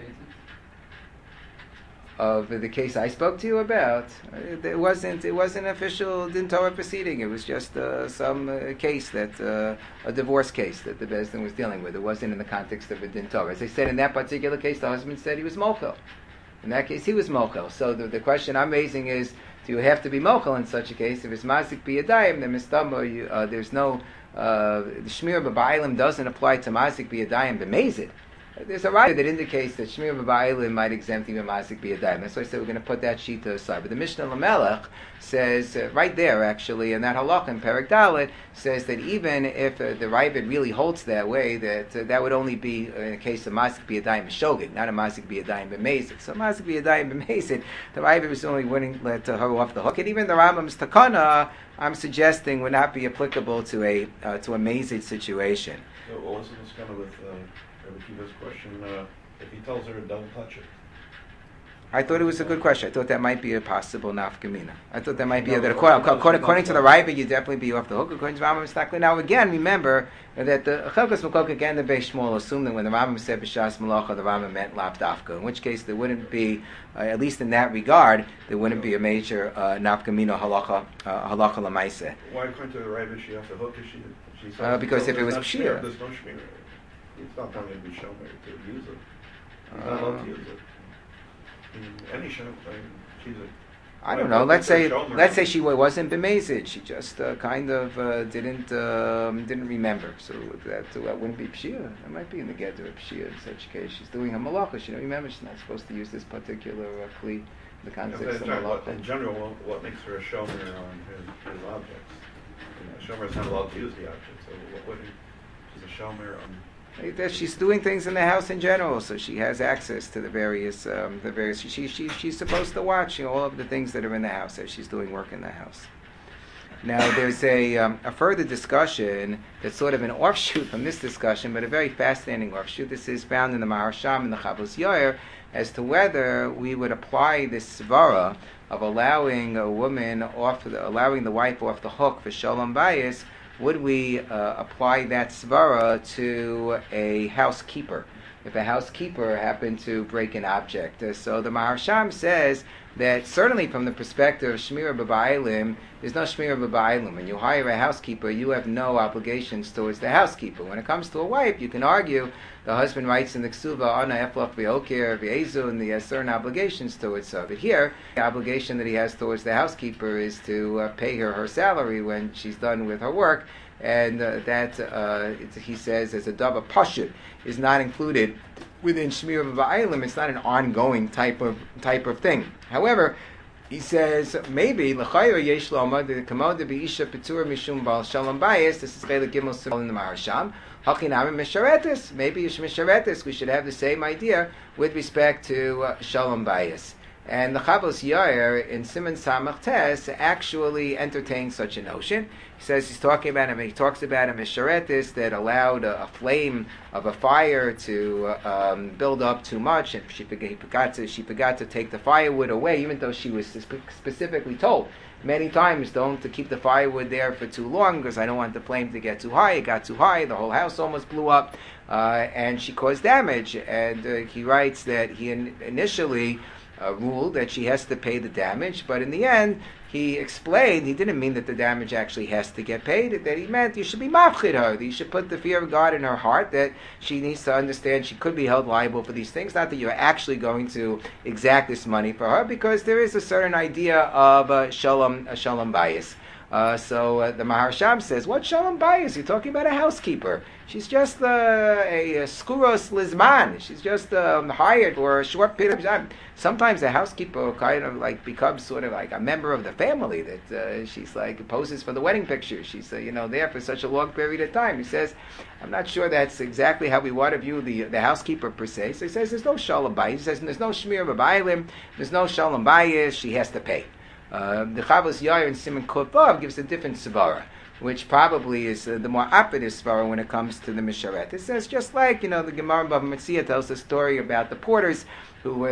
Of the case I spoke to you about. It wasn't official Din Torah proceeding. It was just some case that a divorce case that the Beis Din was dealing with. It wasn't in the context of a Din Torah. As I said, in that particular case, the husband said he was mochel. In that case, he was mochel. So the question I'm raising is, do you have to be mochel in such a case? If it's mazik biyadayim, then mistama, there's no the shmir b'ba'ilim doesn't apply to mazik biyadayim b'mezid. There's a writer that indicates that Shmir B'Ba'ilim might exempt even Masik B'Yadayim. That's why I said we're going to put that sheet to the side. But the Mishnah Lamelech says, right there actually, in that halach in Perek Dalet, says that even if the Ravid really holds that way, that would only be in a case of Masik B'Yadayim Shogeg, not a Masik B'Yadayim B'Mezid. So Masik B'Yadayim B'Mezid, the Ravid was only willing to let her off the hook. And even the Rambam's Takana, I'm suggesting, would not be applicable to a Mezid situation. So what was this kind of with Rabbi Kiva's question, if he tells her to don't touch it? I thought it was a good question. I thought that might be a possible nafkamina. I thought that might be according to the Ravid, you'd definitely be off the hook. According to Rambam, it's not clear. Now again, remember that the Chelkas Makok again the Beis Shmuel assumed that when the Rambam said B'Shas Malacha, the Rambam meant Lav Dafka. In which case, there wouldn't be, at least in that regard, there wouldn't be a major nafkamina halacha lamaiseh. Why according to the Ravid she off the hook? She said because if it was Pshir, Pshir, there's no Shmir. It's not going to be shomer to use it. He's not allowed to use it. Any shomer, she's a... I don't know. Let's say she wasn't b'mezid. She just kind of didn't remember. So that wouldn't be pshia. That might be in the gather of pshia in such a case. She's doing her malacha. She don't remember. She's not supposed to use this particular kli. The context of malacha. In general, what makes her a shomer on his objects? A shomer is not allowed to use the object. So what she's a shomer on... That she's doing things in the house in general, so she has access to the various. She's supposed to watch all of the things that are in the house as she's doing work in the house. Now, there's a further discussion that's sort of an offshoot from this discussion, but a very fascinating offshoot. This is found in the Maharsham and the Chavos Yair as to whether we would apply this svara of allowing the wife off the hook for shalom bayis. Would we apply that svara to a housekeeper if a housekeeper happened to break an object? So the Maharsham says that certainly from the perspective of Shmira B'Ba'ilim, there's no Shmira B'Ba'ilim. When you hire a housekeeper, you have no obligations towards the housekeeper. When it comes to a wife, you can argue the husband writes in the Ksuva, Ana Eflach V'Okir V'Ezu, and he has certain obligations towards her. But here, the obligation that he has towards the housekeeper is to pay her salary when she's done with her work, and he says, as a dava pashut, is not included within Shmira B'Ba'ilim. It's not an ongoing type of thing. However, he says maybe l'chayra yesh loma the kamod be'isha pitur mishum bal shalom bayis. This is Chelik Gimel Simon in the Maharsham. Hakinam misharetis. Maybe ish misharetis. We should have the same idea with respect to shalom bayis. And the Chavos Yair in Siman Samach Tes actually entertains such a notion. He says he talks about a misharetis that allowed a flame of a fire to build up too much, and she forgot to take the firewood away, even though she was specifically told many times to keep the firewood there for too long because I don't want the flame to get too high. It got too high, the whole house almost blew up, and she caused damage. And he writes that he initially ruled that she has to pay the damage, but in the end he explained he didn't mean that the damage actually has to get paid, that he meant you should be mafchid her, that you should put the fear of God in her heart, that she needs to understand she could be held liable for these things, not that you're actually going to exact this money for her, because there is a certain idea of shalom bayis. So the Maharsham says, what Shalom Bayis? You're talking about a housekeeper. She's just a skuros lizman. She's just hired for a short period of time. Sometimes a housekeeper kind of like becomes sort of like a member of the family, that she's like poses for the wedding picture. She's there for such a long period of time. He says, I'm not sure that's exactly how we want to view the housekeeper per se. So he says there's no Shalom Bayis. He says there's no Shmir B'Bailim, there's no Shalom Bayis. She has to pay. The Chavos Yair in Siman Kuf Vav gives a different svara, which probably is the more operative svara when it comes to the Misheret. It says just like the Gemara in Bava Metzia tells the story about the porters who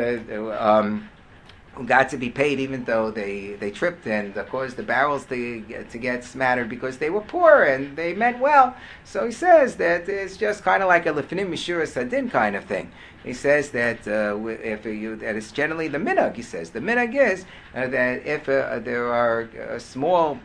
got to be paid even though they tripped and caused the barrels to get smattered because they were poor and they meant well. So he says that it's just kind of like a Lefinim Mishura Sadin kind of thing. He says that that it's generally the minhag. He says the minhag is that if there are small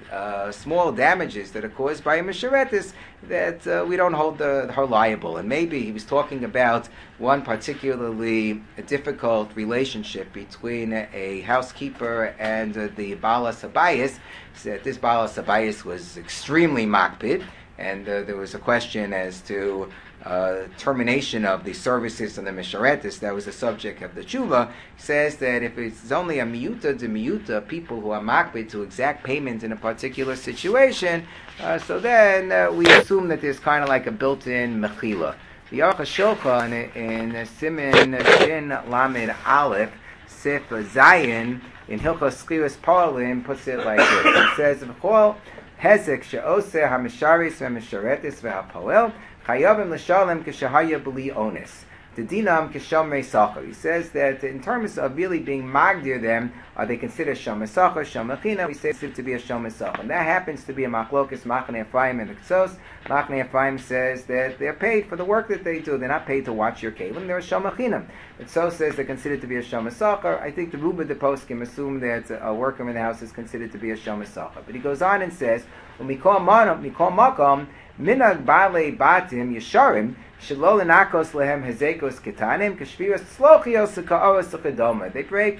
damages that are caused by a misharetis, that we don't hold her liable. And maybe he was talking about one particularly difficult relationship between a housekeeper and the balas habayis. That this balas habayis was extremely makpid, and there was a question as to termination of the services of the Misharetis. That was the subject of the tshuva. He says that if it's only a miyuta de miyuta, people who are makbid to exact payment in a particular situation, so then we assume that there's kind of like a built-in mechila. The Aruch HaShulchan in Siman Shin Lamed Aleph Sif Zayin in Hilchos Skiras Parlim puts it like this. It says, "V'chol hezek she'oseh hamisharis ve'misharetis ve'apoel Chayavim l'shalem k'shahaya b'li onis. The dinam k'shamrei sachar." He says that in terms of really being magdir them, are they considered shamrei sachar, shamrei china? We say it to be a shamrei sachar. And that happens to be a machlokas, Machaneh Ephraim and the Ksos. Machaneh Ephraim says that they're paid for the work that they do. They're not paid to watch your kelim. They're a shamrei china. The Ksos says they're considered to be a shamrei sachar. I think the Ruba de Poskim assume that a worker in the house is considered to be a shamrei sachar. But he goes on and says, "Mikol makom minag bale batim yesharim shelo lenakos lehem hezekos ketanim kashviras slochios ka'aros chedoma." They break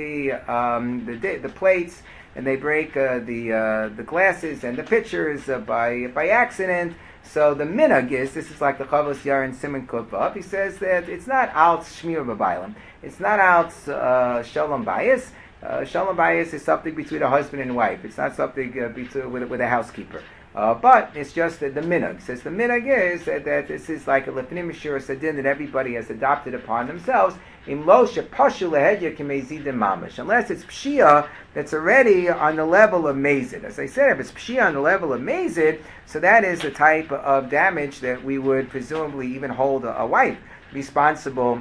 the plates and they break the glasses and the pitchers by accident. So the minhag is, this is like the Chavos Yair in Siman Kuf Vav. He says that it's not out shmir b'bailim, it's not out shalom bayis. Shalom bayis is something between a husband and wife. It's not something with a housekeeper. But it's just the minhag. Says the minhag is that this is like a lefinim mishura sadin that everybody has adopted upon themselves. In lo shepashu lehedya k'meizidim mamish. Unless it's pshia that's already on the level of mezid. As I said, if it's pshia on the level of mezid, so that is the type of damage that we would presumably even hold a wife responsible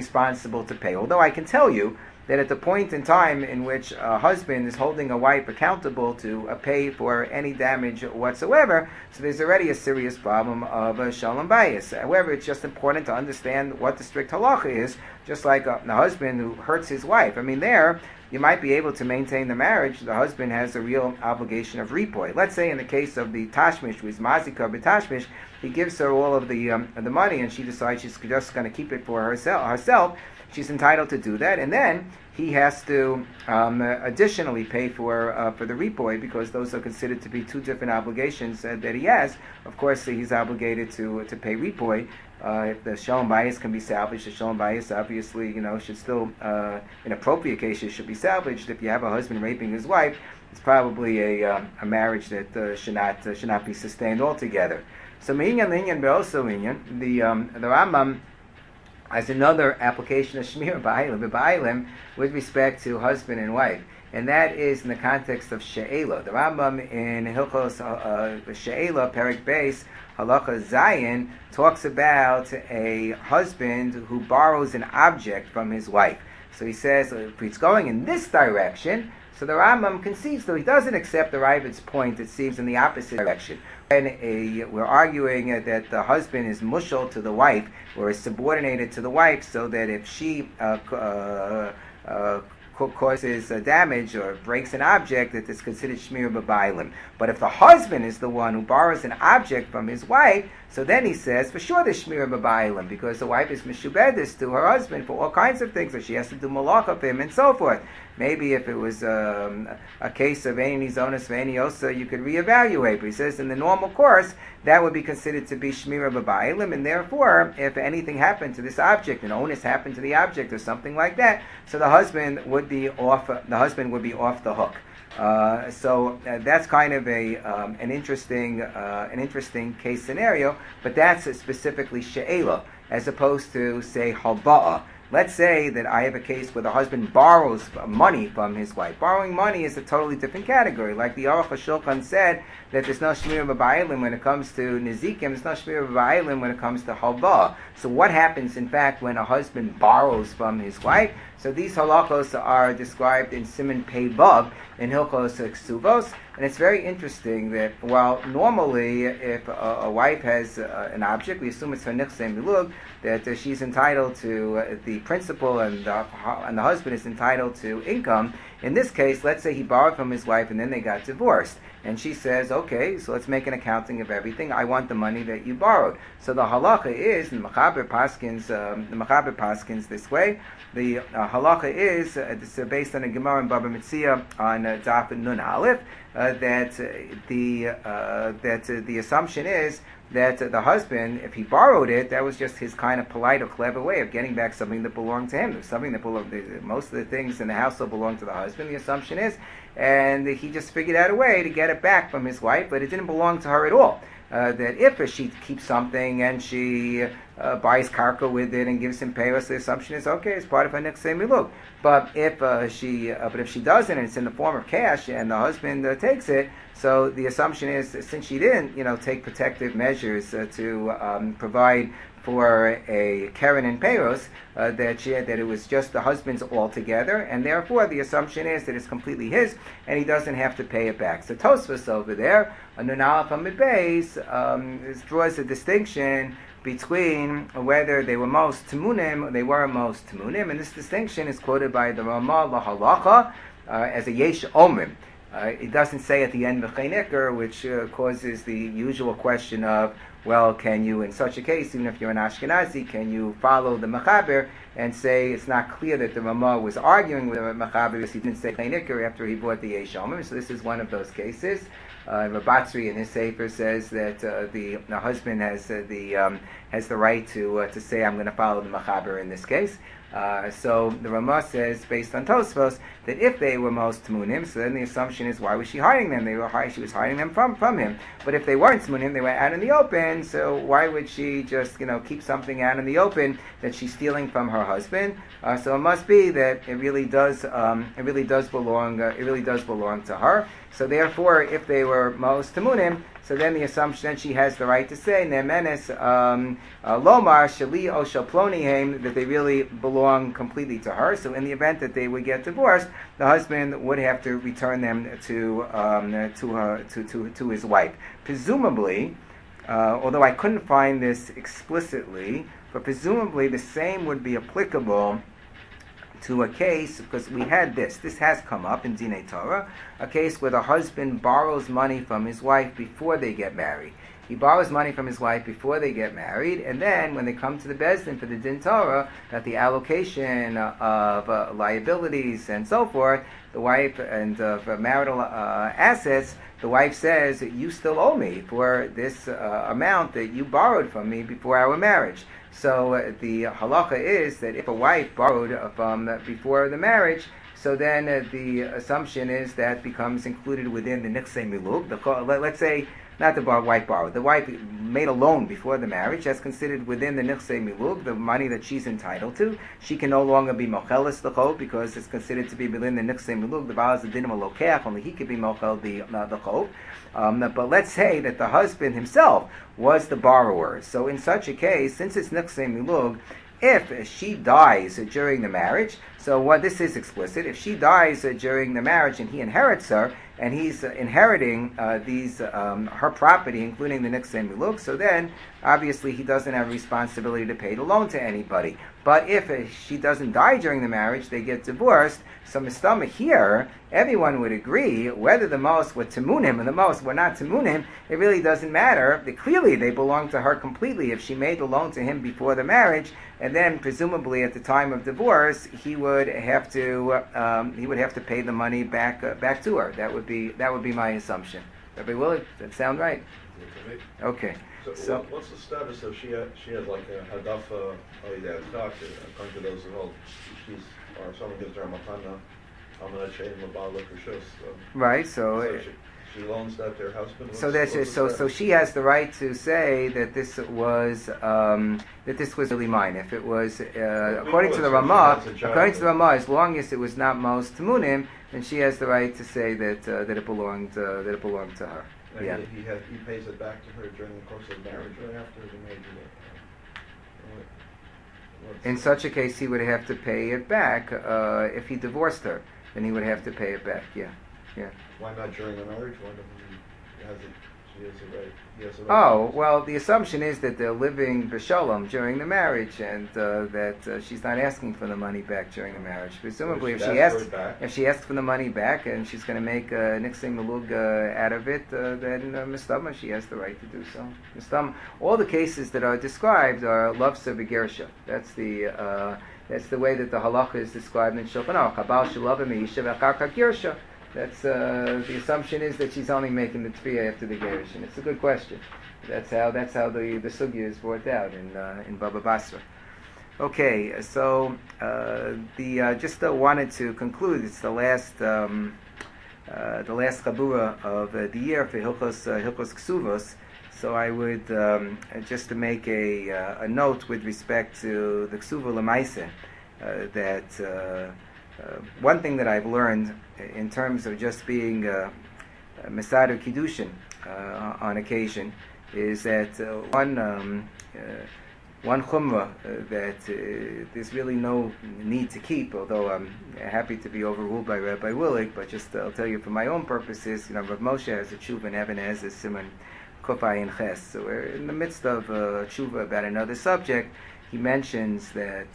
to pay. Although I can tell you that at the point in time in which a husband is holding a wife accountable to pay for any damage whatsoever, so there's already a serious problem of shalom bayis. However, it's just important to understand what the strict halacha is, just like a husband who hurts his wife. I mean, there, you might be able to maintain the marriage. The husband has a real obligation of ripoy. Let's say in the case of the tashmish, who is mazika b'tashmish, he gives her all of the money and she decides she's just going to keep it for herself. She's entitled to do that, and then he has to additionally pay for the ripoy, because those are considered to be two different obligations that he has. Of course, he's obligated to pay ripoy. If the shalom bayis can be salvaged, the shalom bayis obviously should still, in appropriate cases, should be salvaged. If you have a husband raping his wife, it's probably a marriage that should not be sustained altogether. So minyan linyan be'oso minyan, the Rambam as another application of Shmir B'Bailim with respect to husband and wife. And that is in the context of She'ela. The Rambam in Hilchos She'ela, Perek Beis, Halacha Zayin, talks about a husband who borrows an object from his wife. So he says, if it's going in this direction, so the Rambam concedes, though he doesn't accept the Ravid's point, it seems in the opposite direction. And we're arguing that the husband is mushal to the wife, or is subordinated to the wife, so that if she causes damage or breaks an object, that is considered shmira b'bailim. But if the husband is the one who borrows an object from his wife, so then he says, for sure there's shmira b'bailim, because the wife is meshubedis to her husband for all kinds of things, so she has to do malacha for him and so forth. Maybe if it was a case of any zonas for any osa, you could reevaluate. But he says in the normal course, that would be considered to be shmira b'bailim, and therefore, if anything happened to this object, an onus happened to the object or something like that, so the husband would be off the hook. So that's kind of an interesting case scenario, but that's specifically she'ela, as opposed to, say, halba'a. Let's say that I have a case where the husband borrows money from his wife. Borrowing money is a totally different category. Like the Aruch HaShulchan said, that there's no shmira b'ba'ilim when it comes to nizikim, there's no shmira b'ba'ilim when it comes to halva. So what happens, in fact, when a husband borrows from his wife? So these halachos are described in Siman Pei Vav in Hilchos Ksuvos, and it's very interesting that while normally if a wife has an object, we assume it's her nichsei milug, that she's entitled to the principal and the husband is entitled to income. In this case, let's say he borrowed from his wife and then they got divorced. And she says, okay, so let's make an accounting of everything. I want the money that you borrowed. So the halacha is, the Mechaber Paskins this way. The halacha is, this is based on a Gemara in Baba Metzia on Daf Nun Aleph, that the assumption is that the husband, if he borrowed it, that was just his kind of polite or clever way of getting back something that belonged to him. There's something that belonged. Most of the things in the household belong to the husband. The assumption is, and he just figured out a way to get it back from his wife, but it didn't belong to her at all. That if she keeps something and she buys karka with it and gives him payos, the assumption is okay, it's part of her nichsei milug. But if she doesn't and it's in the form of cash and the husband takes it, so the assumption is, since she didn't, take protective measures to provide for a Karen and Payos, that it was just the husband's altogether, and therefore the assumption is that it's completely his, and he doesn't have to pay it back. So Tosfos over there, Nun Aleph Amud Beis, draws a distinction between whether they were most temunim or they were most temunim, and this distinction is quoted by the Ramah Lahalacha as a yesh omrim. It doesn't say at the end v'cheineker, which causes the usual question of, well, can you, in such a case, even if you're an Ashkenazi, can you follow the Mechaber and say it's not clear that the Ramah was arguing with the Mechaber because he didn't say cheineker after he bought the yesh omrim? So this is one of those cases. Rabatzri in his sefer says that the husband has the right to say, I'm going to follow the Mechaber in this case. So the Ramah says, based on Tosfos, that if they were most temunim, so then the assumption is, why was she hiding them? She was hiding them from him. But if they weren't temunim, they were out in the open. So why would she just keep something out in the open that she's stealing from her husband? So it must be that it really does belong to her. So therefore, if they were most temunim, so then the assumption that she has the right to say, Ne'emenes Lomar Shali O Shalplonihem, that they really belong completely to her. So in the event that they would get divorced, the husband would have to return them to his wife. Presumably, although I couldn't find this explicitly, but presumably the same would be applicable to a case, because we had this has come up in Dinei Torah, a case where the husband borrows money from his wife before they get married. He borrows money from his wife before they get married, and then when they come to the Beis Din for the Din Torah, that the allocation of liabilities and so forth, the wife and marital assets, the wife says, you still owe me for this amount that you borrowed from me before our marriage. So the halacha is that if a wife borrowed from before the marriage, so then the assumption is that becomes included within the nichsei milug. Let's say, not the wife borrowed, the wife made a loan before the marriage, that's considered within the nichsei milug, the money that she's entitled to. She can no longer be mocheles the chov because it's considered to be within the nichsei milug. The baal is the dinim lokeach, only he could be mochel the chov. But let's say that the husband himself was the borrower. So in such a case, since it's nichsei milug, if she dies during the marriage, So what this is explicit. If she dies during the marriage and he inherits her, and he's inheriting her property, including the Niksei Miluk, so then obviously he doesn't have a responsibility to pay the loan to anybody. But if she doesn't die during the marriage, they get divorced. So Mistama here, everyone would agree, whether the Mos were Timunim and the Mos were not Timunim, it really doesn't matter. Clearly they belong to her completely if she made the loan to him before the marriage, and then presumably at the time of divorce he would have to pay the money back to her. That would be my assumption. Rabbi Willig, does that sound right? Okay. So what's the status if she has like a hadafa according to those who hold or someone gives her a matana, right? So she loans that to her husband. So she has the right to say that this was really mine. If it was according to the Ramah, as long as it was not Mos Timunim, then she has the right to say that it belonged to her. And yeah. He pays it back to her during the course of marriage or after the marriage. In such a case, he would have to pay it back. If he divorced her, then he would have to pay it back. Yeah. Why not during the marriage? Why doesn't she has the right? Oh, well, the assumption is that they're living b'shalom during the marriage, and that she's not asking for the money back during the marriage. Presumably, if she asks for the money back and she's going to make a niksei milug out of it, then mistama, she has the right to do so. Mistama, all the cases that are described are lavsa v'gersha. That's the way that the halacha is described in Shulchan Aruch. Habal shelav meisha v'acharka gersha. That's the assumption is that she's only making the tefillah after the gerushin. It's a good question. That's how the sugya is brought out in Baba Basra. Okay, so just wanted to conclude. It's the last chabura of the year for Hilchos Ksuvos. So I would just to make a note with respect to the Ksuva L'maaseh that. One thing that I've learned in terms of just being Mesader Kiddushin on occasion is that one chumrah that there's really no need to keep, although I'm happy to be overruled by Rabbi Willig, but just I'll tell you for my own purposes, Rav Moshe has a tshuva and Evan has a siman Kufay and Ches. So we're in the midst of a tshuva about another subject. He mentions that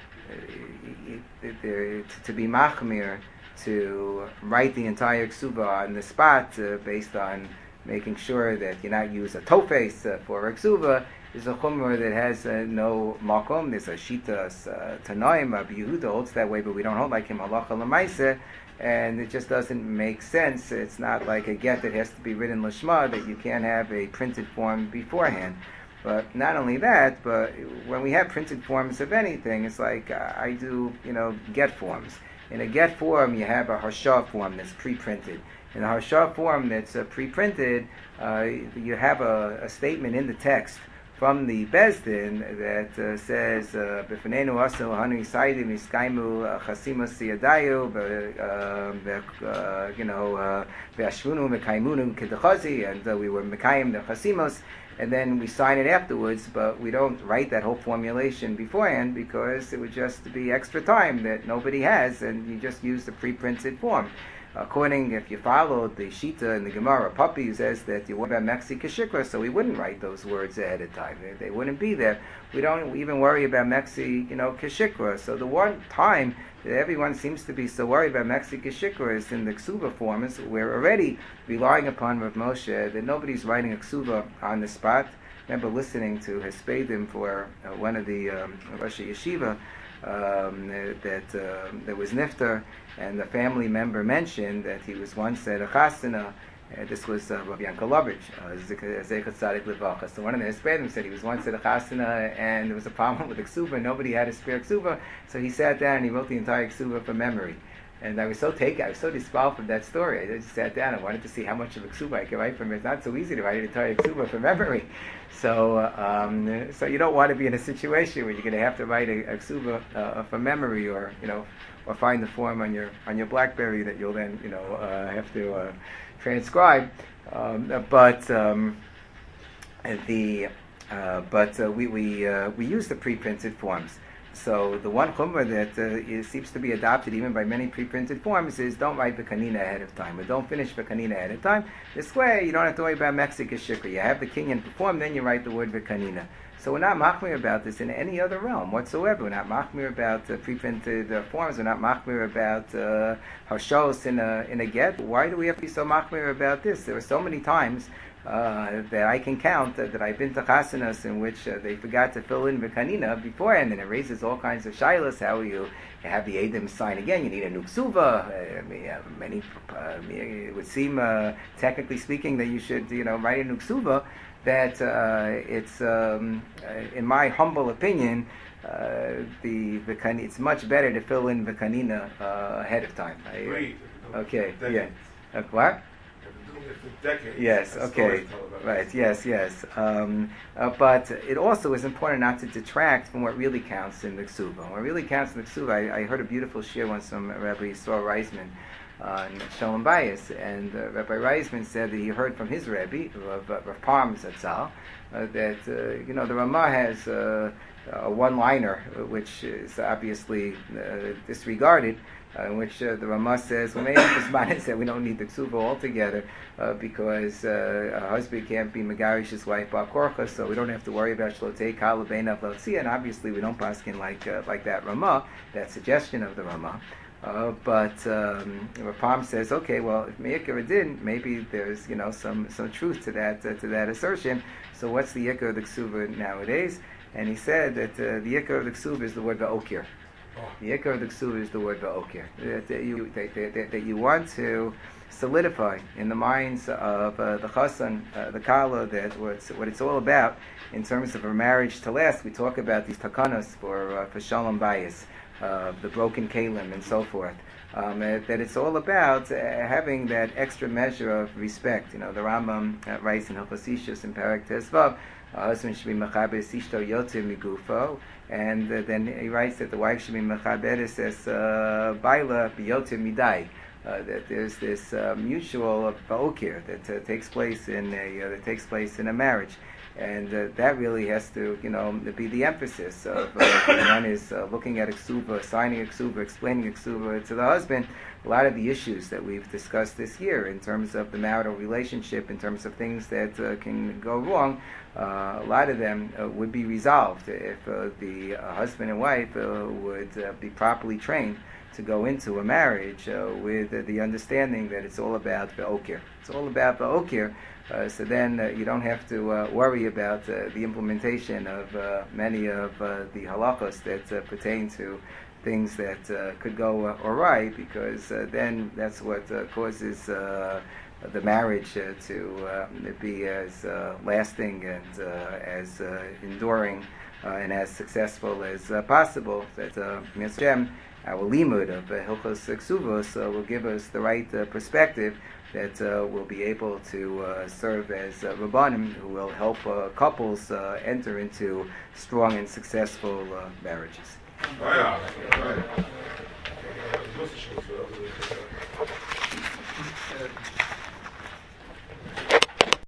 to be machmir, to write the entire ksuba on the spot based on making sure that you not use a tofes for a ksuba is a chumrah that has no makom. There's a shita tanoim, Rabbi Yehuda holds that way, but we don't hold like him halacha l'maaseh, and it just doesn't make sense. It's not like a get that has to be written lishma, that you can't have a printed form beforehand. But not only that, but when we have printed forms of anything, it's like I do, get forms. In a get form, you have a harsha form that's pre-printed. In a harsha form that's pre-printed, you have a statement in the text from the Bezdin that says, "B'fnenu asu hanu yisaydim yiskaimu chasimus siyadayu ve'ashvunu mekaimunu kedechazi," and we were mekayim the chasimos. And then we sign it afterwards, but we don't write that whole formulation beforehand because it would just be extra time that nobody has, and you just use the pre-printed form. If you followed the Shita in the Gemara, Papi says that you want about Mexi Kashikra, so we wouldn't write those words ahead of time. They wouldn't be there. We don't even worry about Mexi, Kashikra. So the one time that everyone seems to be so worried about Mexi Kashikra is in the Ksuba forms. We're already relying upon Rav Moshe that nobody's writing a Ksuba on the spot. I remember listening to Hespedim for one of the Rosh Yeshiva that was Nifter, and the family member mentioned that he was once at a chasana. This was Rav Yankelovich, Zeichat Tzadik Levacha. So one of the Hespedim said he was once at a chasana and there was a problem with the ksuba. Nobody had a spare ksuba, so he sat down and he wrote the entire ksuba from memory. And I was so dispelled from that story. I just sat down and wanted to see how much of a ksuba I could write from it. It's not so easy to write an entire ksuba from memory. So you don't want to be in a situation where you're going to have to write a ksuba from memory, or find the form on your BlackBerry that you'll then have to transcribe. We use the pre-printed forms. So the one chumrah that seems to be adopted even by many pre-printed forms is don't write Bekanina ahead of time, or don't finish Bekanina ahead of time. This way you don't have to worry about Mexican Shikra. You have the Kinyan perform, then you write the word Bekanina. So we're not machmir about this in any other realm whatsoever. We're not machmir about pre-printed forms. We're not machmir about harshos in a get. Why do we have to be so machmir about this? There are so many times that I can count that I've been to chasanas in which they forgot to fill in Bekanina beforehand, and it raises all kinds of shilas. How you have the Edom sign again? You need a nuksuva. It would seem, technically speaking, that you should, write a nuksuva. That it's, in my humble opinion, it's much better to fill in Bekanina ahead of time. Great. Okay. Decades. Yeah. What? For decades. Yes, okay, right, yes. But it also is important not to detract from what really counts in the Ksuba. What really counts in the Ksuba, I heard a beautiful shir once from Rabbi Yisrael Reisman on Shalom Bayis, and Rabbi Reisman said that he heard from his Rebbe, Rav Parm Zatzal, that, the Ramah has a one-liner, which is obviously disregarded, in which the Ramah says, well, maybe said we don't need the ksuba altogether because a husband can't be megarish his wife bar korcha, so we don't have to worry about shlotei kala beinav l'otzia, and obviously we don't paskin like that Ramah, that suggestion of the Ramah. But Rapam says, okay, well, if Me'ikar didn't, maybe there's some truth to that assertion. So what's the Yikar of the Ksuba nowadays? And he said that the Yikar of the Ksuba is the word Va'okir. The Yikar of the Ksuba is the word Va'okir. That you want to solidify in the minds of the Chassan, the Kala, that what it's all about in terms of a marriage to last. We talk about these takanas for Shalom Bayis, the broken kalim and so forth. That it's all about having that extra measure of respect. The Rambam writes in Hilchos Ishus in Parak Tezvav, a husband should be mechaber sishto yoter migufo, and then he writes that the wife should be mechaberes as baila biyoter midai. That there's this mutual ba'okir that takes place in a marriage. And that really has to, be the emphasis of one is looking at a ksuba, signing a ksuba, explaining a ksuba to the husband. A lot of the issues that we've discussed this year in terms of the marital relationship, in terms of things that can go wrong, a lot of them would be resolved if the husband and wife would be properly trained to go into a marriage with the understanding that it's all about Be'okir. It's all about Be'okir. So then you don't have to worry about the implementation of many of the halachos that pertain to things that could go awry, because then that's what causes the marriage to be as lasting and as enduring and as successful as possible. That Mr. Shem, our limud of Hilchos Ksuvos will give us the right perspective that will be able to serve as Rabbanim who will help couples enter into strong and successful marriages.